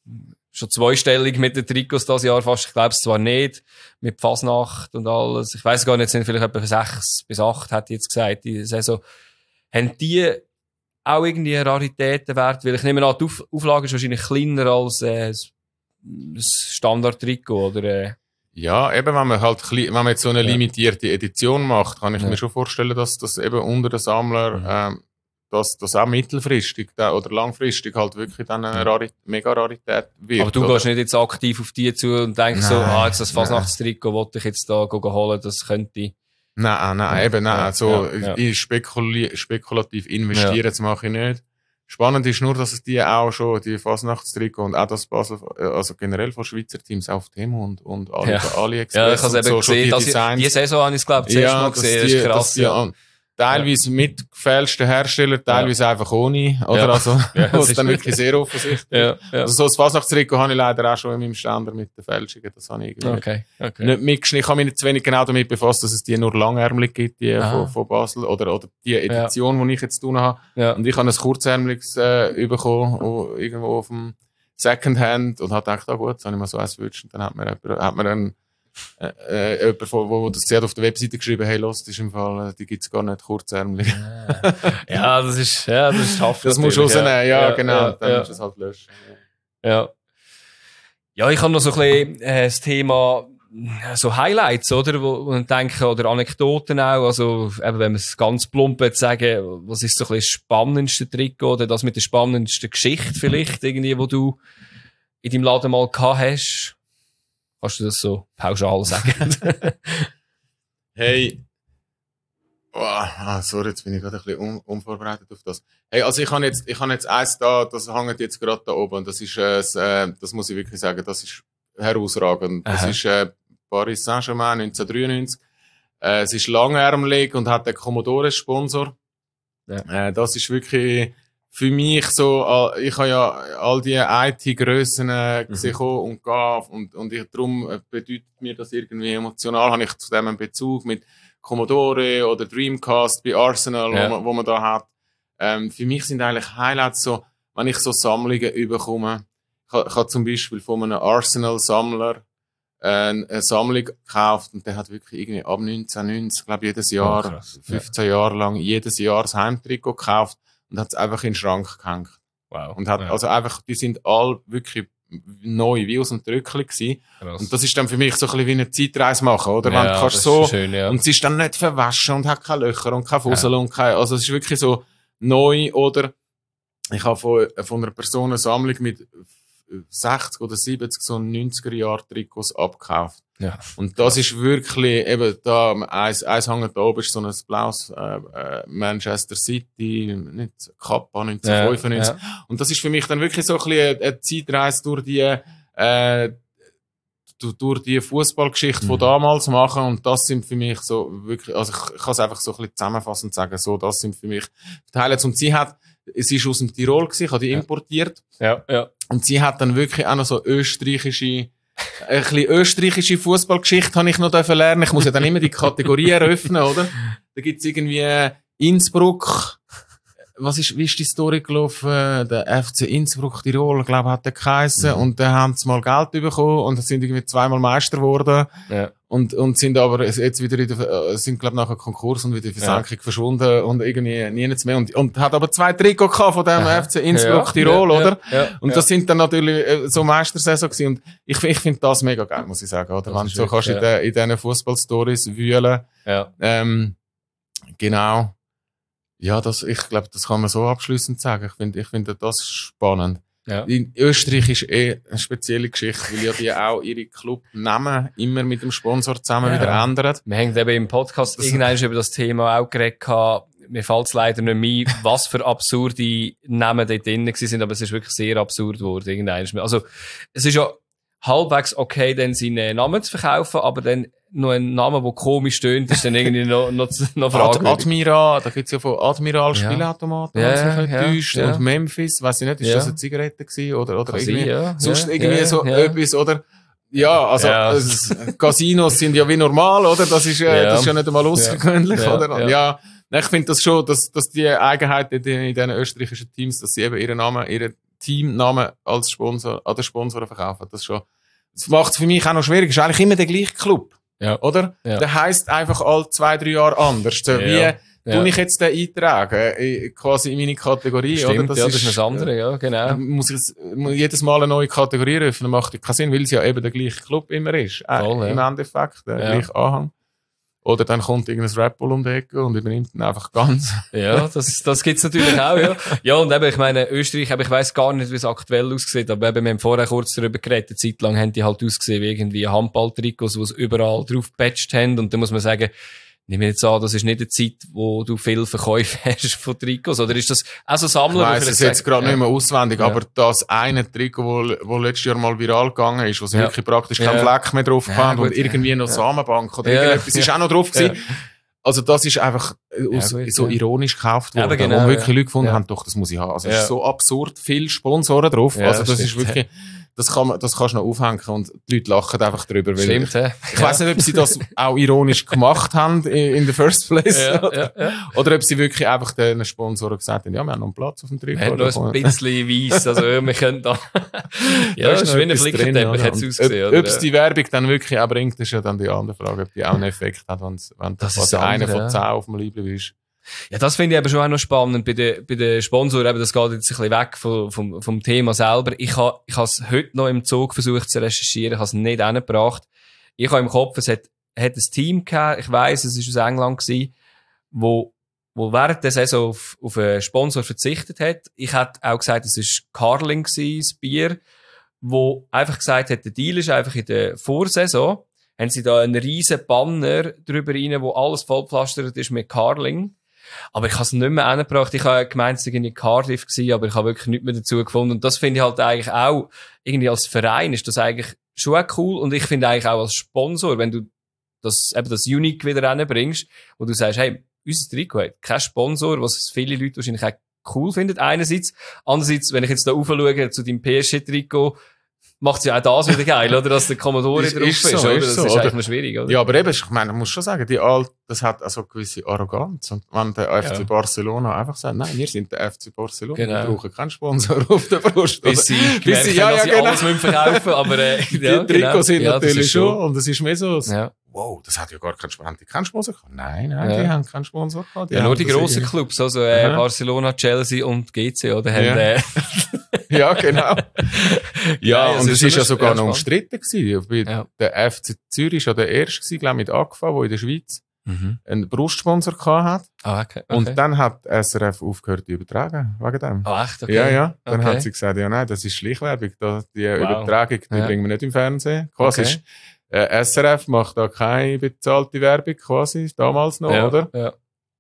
schon zweistellig mit den Trikots dieses Jahr fast. Ich glaube es zwar nicht, mit Fasnacht und alles. Ich weiss gar nicht, sind vielleicht etwa 6 bis 8, hat jetzt gesagt, die Saison. Haben die auch irgendwie einen Raritätenwert? Weil ich nehme an, die Auflage ist wahrscheinlich kleiner als ein Standard-Trikot, oder? Ja, eben, wenn man jetzt so eine limitierte Edition macht, kann ich mir schon vorstellen, dass das eben unter den Sammler, dass das auch mittelfristig oder langfristig halt wirklich dann eine mega Rarität wird. Aber du gehst nicht jetzt aktiv auf die zu und denkst jetzt das Fasnachtstrikot wollte ich jetzt da holen, das könnte... Nein. Spekulativ investieren, das mache ich nicht. Spannend ist nur, dass es die Fasnachtstrikot und auch das Basel, also generell von Schweizer Teams auf Temo und AliExpress. Ja, ich habe es eben gesehen, die Saison habe ich es, glaube ich, zuerst mal gesehen, das ist krass. Teilweise mit gefälschten Herstellern, teilweise einfach ohne, oder? Also, das ist dann wirklich sehr offensichtlich. Also, so ein Fasnachtstrikot habe ich leider auch schon in meinem Ständer mit den Fälschungen. Das habe ich irgendwie nicht mitgeschnitten. Ich habe mich nicht zu wenig genau damit befasst, dass es die nur langärmelig gibt, die von Basel, oder die Edition, die ich jetzt tun habe. Ja. Und ich habe ein kurzärmeliges, bekommen, irgendwo auf dem Secondhand, und habe gedacht, gut, jetzt habe ich mir so eins gewünscht, und dann hat mir dann jemand, wo das zuerst auf der Webseite geschrieben, hey, los, das ist im Fall, die gibt's gar nicht kurzärmlich. Das ist tough. Das musst du rausnehmen, genau. Dann musst du es halt löschen. Ja, ich habe noch so ein bisschen das Thema, so Highlights, oder? Wo man denken, oder Anekdoten auch, also, eben, wenn man es ganz plump sagen, was ist so ein bisschen das spannendste Trikot, oder das mit der spannendsten Geschichte vielleicht, irgendwie, wo du in deinem Laden mal gehabt hast? Kannst du das so pauschal sagen? Hey. Sorry, jetzt bin ich gerade ein bisschen unvorbereitet auf das. Hey, also ich habe jetzt eins da, das hängt jetzt gerade da oben. Das ist, das muss ich wirklich sagen, das ist herausragend. Das ist Paris Saint-Germain 1993. Es ist langärmelig und hat einen Commodore-Sponsor. Ja. Das ist wirklich für mich so, ich habe ja all die IT-Grössen gesehen und gab, und darum bedeutet mir das irgendwie emotional, habe ich zu dem einen Bezug mit Commodore oder Dreamcast bei Arsenal, wo man da hat. Für mich sind eigentlich Highlights so, wenn ich so Sammlungen überkomme. Ich habe zum Beispiel von einem Arsenal-Sammler eine Sammlung gekauft, und der hat wirklich irgendwie ab 1990, glaube ich, jedes Jahr, 15 Jahre lang, jedes Jahr das Heimtrikot gekauft und hat es einfach in den Schrank gehängt. Wow. Und hat, also einfach, die sind all wirklich neu, wie aus dem Tröckchen gewesen. Krass. Und das ist dann für mich so ein bisschen wie eine Zeitreise machen, oder? Wenn du kannst so, schön, und es ist dann nicht verwaschen und hat keine Löcher und keine Fussel und keine, also es ist wirklich so neu, oder? Ich habe von einer Person eine Sammlung mit 60 oder 70 so 90er-Jahr-Trikots abgekauft. Ja. Und das ist wirklich, eben da, eins hängt da oben, ist so ein blaues Manchester City, nicht Kappa 1995. Ja. Und das ist für mich dann wirklich so ein bisschen eine Zeitreise durch die Fußballgeschichte von damals machen. Und das sind für mich so wirklich, also ich kann es einfach so ein bisschen zusammenfassend sagen, so, das sind für mich die Highlights. Und sie hat, es ist aus dem Tirol gewesen, ich habe die importiert. Ja. Und sie hat dann wirklich auch noch so ein bisschen österreichische Fußballgeschichte habe ich noch lernen. Ich muss ja dann immer die Kategorie eröffnen, oder? Da gibt's irgendwie Innsbruck. Wie ist die Story gelaufen? Der FC Innsbruck Tirol, glaube ich, hat der geheissen. Und da haben sie mal Geld bekommen und sind irgendwie 2-mal Meister geworden. Ja. Und sind aber jetzt wieder sind, glaube ich, nachher Konkurs und wieder in Versenkung verschwunden und irgendwie nichts mehr. Und hat aber 2 Trikots gehabt von dem FC Innsbruck Tirol, oder? Ja. Und das sind dann natürlich so Meistersaison gewesen. Und ich finde das mega geil, muss ich sagen, oder? Wenn du so kannst in diesen Fußballstories wühlen. Ja. Genau. Ja, ich glaube, das kann man so abschließend sagen. Ich finde das spannend. Ja. In Österreich ist eine spezielle Geschichte, weil ja die auch ihre Clubnamen immer mit dem Sponsor zusammen wieder ändern. Wir haben eben im Podcast irgendwann über das Thema auch geredet. Mir fällt es leider nicht mehr, was für absurde Namen dort drin sind, aber es ist wirklich sehr absurd geworden. Irgendwann. Also, es ist ja halbwegs okay, dann seinen Namen zu verkaufen, aber dann noch ein Name, der komisch tönt, ist dann irgendwie noch fragwürdig. Admiral, da gibt's ja von Admiral Spielautomaten, wenn es mich täuscht. Und Memphis, weiss ich nicht, ist das eine Zigarette gewesen, oder irgendwie, sonst irgendwie so etwas, oder? Ja, also, Casinos sind ja wie normal, oder? Das ist ja nicht einmal außergewöhnlich, oder? Ja. Ich finde das schon, dass die Eigenheit in den österreichischen Teams, dass sie eben ihren Namen, ihre Teamnamen als Sponsor, an den Sponsoren verkaufen. Das macht es für mich auch noch schwierig. Es ist eigentlich immer der gleiche Club. Ja. Oder? Ja. Der heisst einfach alle 2-3 Jahre anders. So, wie tue ich jetzt den eintragen? Quasi in meine Kategorie. Stimmt, oder? das ist eine andere, ja, genau. Muss jedes Mal eine neue Kategorie öffnen, macht keinen Sinn, weil es ja eben der gleiche Club immer ist. Voll, Im Endeffekt, der gleiche Anhang. Oder dann kommt irgendein Red Bull um die Ecke und übernimmt ihn einfach ganz. Ja, das gibt's natürlich auch, ja. Ja, und eben, ich meine, Österreich, aber ich weiss gar nicht, wie es aktuell aussieht, aber eben, wir haben vorher kurz darüber geredet, eine Zeit lang haben die halt ausgesehen wie irgendwie Handballtrikots, die sie überall drauf gepatcht haben, und da muss man sagen, nehme jetzt an, das ist nicht eine Zeit, wo du viel Verkäufe hast von Trikots, oder ist das auch so Sammler? Ich weiss es jetzt gerade nicht mehr auswendig, aber das eine Trikot, wo letztes Jahr mal viral gegangen ist, wo sie wirklich praktisch keinen Fleck mehr drauf hatten und irgendwie noch Samenbank oder irgendetwas ist auch noch drauf gewesen. Also das ist einfach so ironisch gekauft worden, genau, wo wirklich Leute gefunden haben, doch, das muss ich haben. Also es ist so absurd viele Sponsoren drauf, also das ist wirklich... Das kannst du noch aufhängen und die Leute lachen einfach drüber. Weil Stimmt, ich weiss nicht, ob sie das auch ironisch gemacht haben in the first place. Oder ob sie wirklich einfach den Sponsoren gesagt haben, ja, wir haben noch einen Platz auf dem Trikot. Wir haben noch ein bisschen weiss, also wir können da... Ja, das ist wie ein Flickenteppich, hat es ausgesehen. Ob es die Werbung dann wirklich auch bringt, ist ja dann die andere Frage, ob die auch einen Effekt hat, wenn das einer von 10 auf dem Liebling ist. Ja, das finde ich eben schon auch noch spannend bei den Sponsoren. Eben, das geht jetzt ein bisschen weg vom Thema selber. Ich habe es heute noch im Zug versucht zu recherchieren, ich habe es nicht hingebracht. Ich habe im Kopf, es hat ein Team gehabt, ich weiss, es war aus England gewesen, wo während der Saison auf einen Sponsor verzichtet hat. Ich hätte auch gesagt, es war Carling gewesen, das Bier, wo einfach gesagt hat, der Deal ist einfach in der Vorsaison, haben sie da einen riesen Banner drüber rein, wo alles vollpflastert ist mit Carling. Aber ich habe es nicht mehr hingebracht. Ich habe gemeint, es war in Cardiff gewesen, aber ich habe wirklich nichts mehr dazu gefunden. Und das finde ich halt eigentlich auch, irgendwie als Verein ist das eigentlich schon cool. Und ich finde eigentlich auch als Sponsor, wenn du das Unique wieder reinbringst, wo du sagst, hey, unser Trikot hat kein Sponsor, was viele Leute wahrscheinlich auch cool finden, einerseits. Andererseits, wenn ich jetzt da raufschaue zu deinem PSG-Trikot, macht es ja auch das wieder geil, oder? Dass der Commodore drauf ist, so, oder? Das ist eigentlich noch schwierig, oder? Ja, aber eben, ich meine, man muss schon sagen, das hat also eine gewisse Arroganz. Und wenn der FC Barcelona einfach sagt, nein, wir sind der FC Barcelona, wir brauchen keinen Sponsor auf der Brust. Bis sie alles verkaufen, aber die Trikots sind natürlich schon, und es ist mehr so, wow, das hat ja gar keinen Sponsor gehabt. Nein, die haben keinen Sponsor gehabt. Nur die grossen Clubs, also Barcelona, Chelsea und GC, oder? Haben, ja, genau. Und es ist ja sogar noch spannend. umstritten gewesen. Der FC Zürich war ja der erste gewesen, glaube ich, mit AGFA, der in der Schweiz einen Brustsponsor gehabt hat. Okay. Und dann hat SRF aufgehört zu übertragen, wegen dem. Echt? Okay. Ja. Dann hat sie gesagt, ja, nein, das ist Schleichwerbung. Die Übertragung, die bringen wir nicht im Fernsehen. Quasi ist, SRF macht da keine bezahlte Werbung, quasi, damals noch, oder? Ja.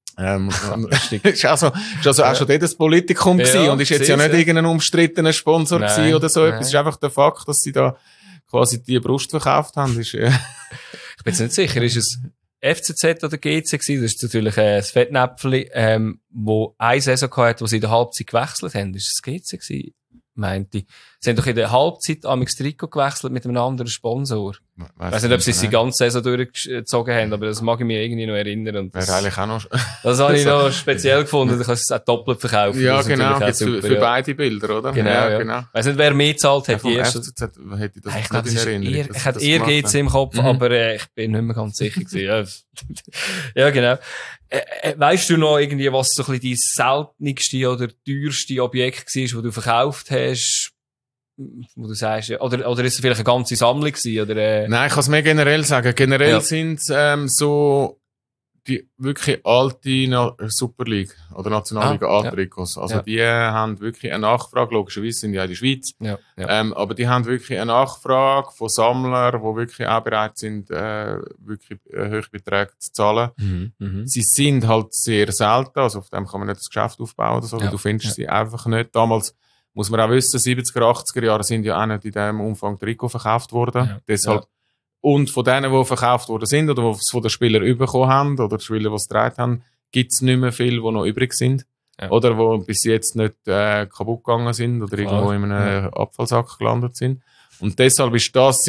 ist also auch schon das Politikum gewesen und ist jetzt ja nicht irgendein umstrittener Sponsor gewesen oder so etwas. Es ist einfach der Fakt, dass sie da quasi die Brust verkauft haben. Ich bin jetzt nicht sicher, ist es FCZ oder GC gewesen? Das ist natürlich ein Fettnäpfli, wo eine Saison hatte, wo sie in der Halbzeit gewechselt haben. Ist es GC gewesen? Meinte ich. Sie haben doch in der Halbzeit das Trikot gewechselt mit einem anderen Sponsor. Ich weiss nicht, ob sie es die ganze Saison durchgezogen haben, aber das mag ich mir irgendwie noch erinnern. Und das, eigentlich auch noch das habe ich noch speziell gefunden. Du kannst es auch doppelt verkaufen. Ja, genau. Für beide Bilder, oder? Genau. Ich weiss nicht, wer mehr gezahlt hat. Die erste hätte ich das ich nicht in Erinnerung. Ich hatte eher GC im Kopf, aber ich bin nicht mehr ganz sicher gewesen. Ja, genau. Weißt du noch irgendwie, was so ein bisschen dein seltenste oder teuerste Objekt war, das du verkauft hast? Wo du sagst, oder ist es vielleicht eine ganze Sammlung gewesen, oder? Nein, ich kann es mehr generell sagen. Generell sind so die wirklich alte Super League oder Nationalliga A-Trikots. Also die haben wirklich eine Nachfrage, logischerweise sind die ja in der Schweiz. Aber die haben wirklich eine Nachfrage von Sammlern, die wirklich auch bereit sind, wirklich hohe Beträge zu zahlen. Sie sind halt sehr selten, also auf dem kann man nicht das Geschäft aufbauen oder so, weil du findest sie einfach nicht. Damals muss man auch wissen, 70er, 80er Jahre sind ja auch nicht in diesem Umfang Trikot verkauft worden. Deshalb und von denen, die verkauft worden sind oder die es von den Spielern bekommen haben oder die Spieler, die es getragen haben, gibt es nicht mehr viele, die noch übrig sind. Oder die bis jetzt nicht kaputt gegangen sind oder irgendwo in einem Abfallsack gelandet sind. Und deshalb ist das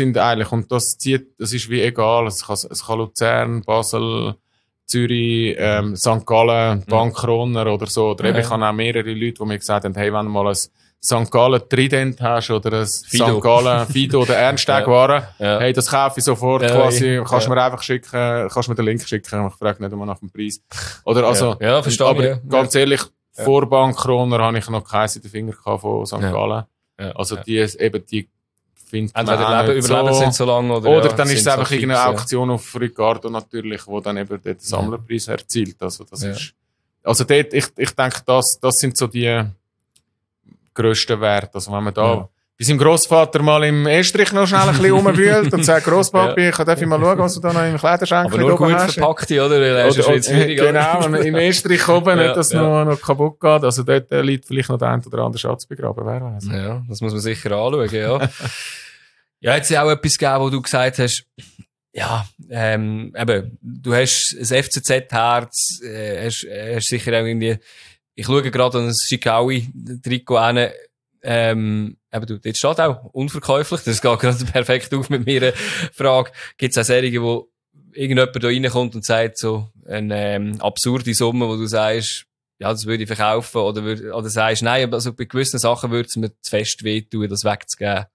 ist wie egal. Es kann Luzern, Basel, Zürich, St. Gallen, Bank Kroner oder so. Oder eben, ich habe auch mehrere Leute, die mir gesagt haben, hey, wenn du mal ein St. Gallen Trident hast oder ein Fido. St. Gallen Fido oder Ernsteg-Ware, Ja. hey, das kaufe ich sofort quasi, kannst mir einfach schicken, kannst mir den Link schicken, ich frage nicht einmal nach dem Preis. Oder also, Ja, verstehe aber ich, ganz ehrlich, vor Bankkroner habe ich noch keins in den Finger gehabt von St. Gallen. Ja. Also die findet man entweder auch nicht überleben sie nicht so lange oder dann ist es einfach so irgendeine fix, Auktion auf Ricardo natürlich, wo dann eben den Sammlerpreis erzielt. Also das ist, also dort, ich denke, das sind so die grössten Werte. Also wenn man da bei seinem Grossvater mal im Estrich noch schnell ein bisschen rumwühlt und sagt, Grosspapi, darf ich mal schauen, was du da noch im Kleiderschrank aber nur gut hast. verpackt, oder? Er ist schon schwierig. Genau, und im Estrich oben, nicht, dass es noch kaputt geht. Also dort liegt vielleicht noch der ein oder andere Schatz begraben, wer weiß. Ja, das muss man sicher anschauen, ja. Ja, jetzt auch etwas gegeben, wo du gesagt hast, ja, eben, du hast ein FCZ-Herz, hast sicher auch irgendwie, ich schaue gerade an ein Schikaui-Trikot an, eben, du, dort steht auch unverkäuflich, das geht gerade perfekt auf mit meiner Frage. Gibt es auch Serien, wo irgendjemand da reinkommt und sagt so eine absurde Summe, wo du sagst, ja, das würde ich verkaufen, oder sagst, nein, also bei gewissen Sachen würde es mir zu fest wehtun, das wegzugeben.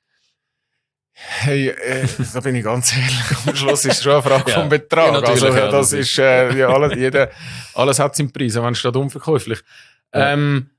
Hey, da bin ich ganz ehrlich. Am Schluss ist es schon eine Frage vom Betrag. Ja, also, ja, das ist, alles hat seinen Preis, auch wenn es steht unverkäuflich. Ja,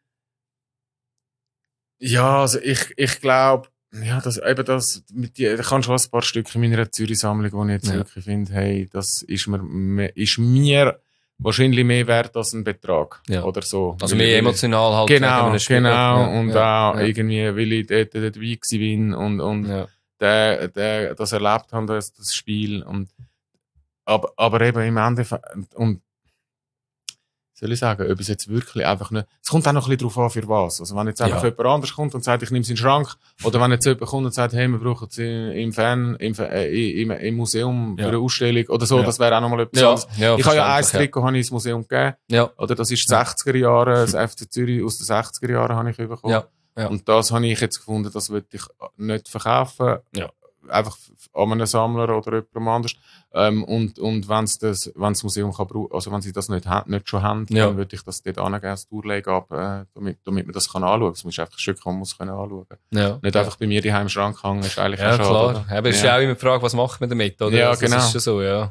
also ich glaube, ja, da kannst du ein paar Stücke in meiner Zürich-Sammlung, die ich jetzt wirklich finde, hey, das ist mir wahrscheinlich mehr wert als ein Betrag. Ja. Oder so. Also mehr emotional halt. Genau. Und auch irgendwie, weil ich dort dabei bin und das erlebt haben, das Spiel. Aber eben im Endeffekt, und soll ich sagen, ob es jetzt wirklich einfach nicht, es kommt auch noch ein bisschen darauf an, für was. Also wenn jetzt einfach jemand anders kommt und sagt, ich nehme es in den Schrank, oder wenn jetzt jemand kommt und sagt, hey, wir brauchen es im Museum für eine Ausstellung, oder so, das wäre auch nochmal etwas anderes. Ja, ich habe ja ein Trikot habe ich ins Museum gegeben. Ja. Oder das ist 60er Jahre, das FC Zürich aus den 60er Jahren habe ich bekommen. Ja. Ja. Und das habe ich jetzt gefunden, das würde ich nicht verkaufen. Ja. Einfach an einen Sammler oder jemandem anders. Und wenn das Museum kann brauchen, also wenn sie das nicht schon haben, dann würde ich das dort angeben, das Durchlegen ab, damit man das kann anschauen. Es muss einfach ein Stück, man muss können anschauen. Ja. Nicht einfach bei mir die im Schrank hängen, ist eigentlich auch schade. Klar. Aber es ist ja auch immer die Frage, was macht man damit, oder? Ja, also, genau. Das ist schon so, ja.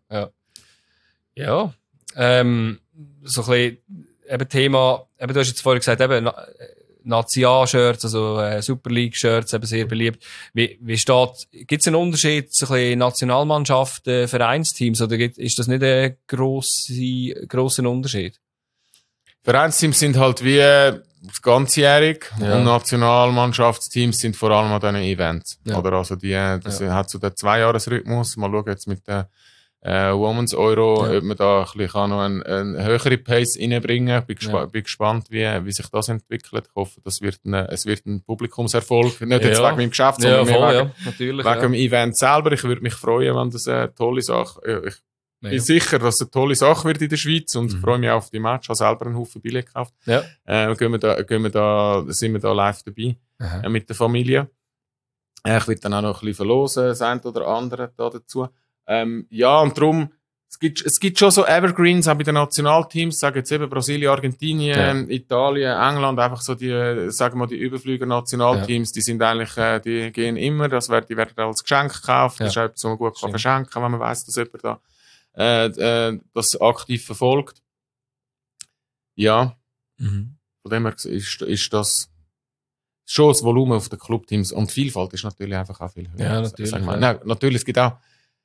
So ein bisschen, eben Thema, eben du hast jetzt vorhin gesagt, eben, National-Shirts, also Super League-Shirts, eben sehr beliebt. Wie steht, gibt es einen Unterschied zwischen Nationalmannschaften, Vereinsteams, oder ist das nicht ein grosser Unterschied? Vereinsteams sind halt wie ganzjährig und Nationalmannschaftsteams sind vor allem an diesen Events. Ja. Oder also das hat so den 2-Jahres-Rhythmus. Mal schauen jetzt mit der Women's Euro, ob man da ein bisschen noch einen höheren Pace reinbringen kann. Bin gespannt, wie sich das entwickelt. Ich hoffe, es wird ein Publikumserfolg. Nicht jetzt wegen meinem Geschäft, sondern wegen dem Event selber. Ich würde mich freuen, wenn das eine tolle Sache Ich bin sicher, dass es eine tolle Sache wird in der Schweiz und freue mich auf die Match. Ich habe selber einen Haufen Billett gekauft. Ja. Sind wir da live dabei mit der Familie. Ich will dann auch noch ein bisschen verlosen, das eine oder andere da dazu. Und darum, es gibt schon so Evergreens auch bei den Nationalteams, sagen jetzt eben Brasilien, Argentinien, Italien, England, einfach so die, sagen wir mal, die Überflüger-Nationalteams, die sind eigentlich, die gehen immer, die werden als Geschenk gekauft, das ist auch etwas, was man gut kann verschenken, wenn man weiss, dass jemand da, das aktiv verfolgt. Ja. Von dem her ist das schon das Volumen auf den Clubteams und die Vielfalt ist natürlich einfach auch viel höher. Ja, natürlich. Nein, natürlich, es gibt auch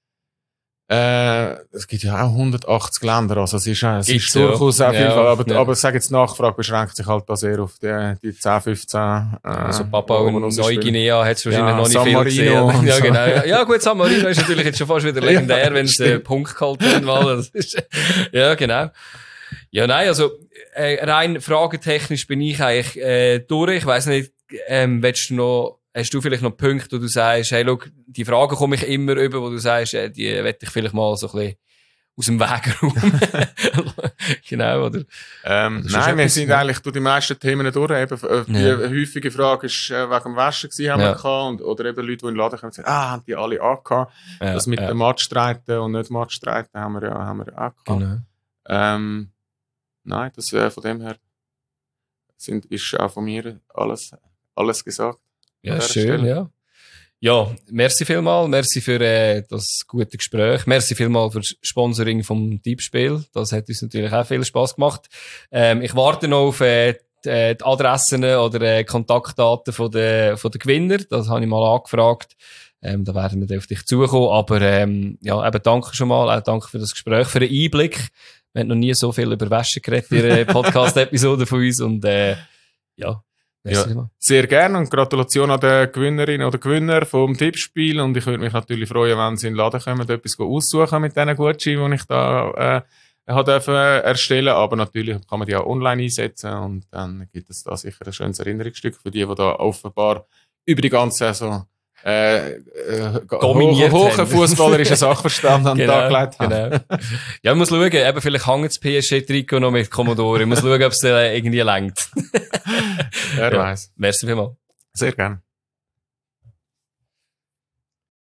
es gibt ja auch 180 Länder, also es ist durchaus auch viel, aber ich sage jetzt, Nachfrage beschränkt sich halt da sehr auf die 10, 15. Also Papua und Neuguinea hat es wahrscheinlich noch nicht viel gesehen. Ja, genau. Ja gut, San Marino ist natürlich jetzt schon fast wieder legendär, wenn es Punkt gehalten wird, weil ja, genau. Ja, nein, also rein fragetechnisch bin ich eigentlich durch. Ich weiss nicht, hast du vielleicht noch Punkte, wo du sagst, hey, schau, die Fragen komme ich immer über, wo du sagst, die werde ich vielleicht mal so ein bisschen aus dem Weg räumen. Genau, oder? Nein, wir sind eigentlich durch die meisten Themen durch. Eben, die häufige Frage ist wegen dem Waschen gewesen, haben wir gehabt, oder eben Leute, die in den Laden kommen und sagen, haben die alle angehabt. Das mit dem Matchstreiten und nicht Matchstreiten haben wir auch gehabt. Genau. Nein, das von dem her. ist auch von mir alles gesagt. Ja, schön, ja. Ja, merci vielmal. Merci für das gute Gespräch. Merci vielmal für das Sponsoring vom Tippspiel. Das hat uns natürlich auch viel Spass gemacht. Ich warte noch auf die Adressen oder Kontaktdaten von den Gewinner. Das habe ich mal angefragt. Da werden wir dann auf dich zukommen. Aber ja, eben danke schon mal. Auch danke für das Gespräch, für den Einblick. Wir haben noch nie so viel über Wäsche geredet in einer Podcast-Episode von uns. Und ja. Ja, sehr gerne und Gratulation an die Gewinnerin oder Gewinner vom Tippspiel und ich würde mich natürlich freuen, wenn sie in den Laden kommen, etwas aussuchen mit diesen Gutscheinen, die ich da erstellen, aber natürlich kann man die auch online einsetzen und dann gibt es da sicher ein schönes Erinnerungsstück für die da offenbar über die ganze Saison hohen fußballerischen Sachverstand an den Tag gelegt haben. Genau. Ja, ich muss schauen, eben vielleicht hängt das PSG-Trikot noch mit Commodore. Ich muss schauen, ob es irgendwie lenkt. Wer weiß. Merci vielmals. Sehr gerne.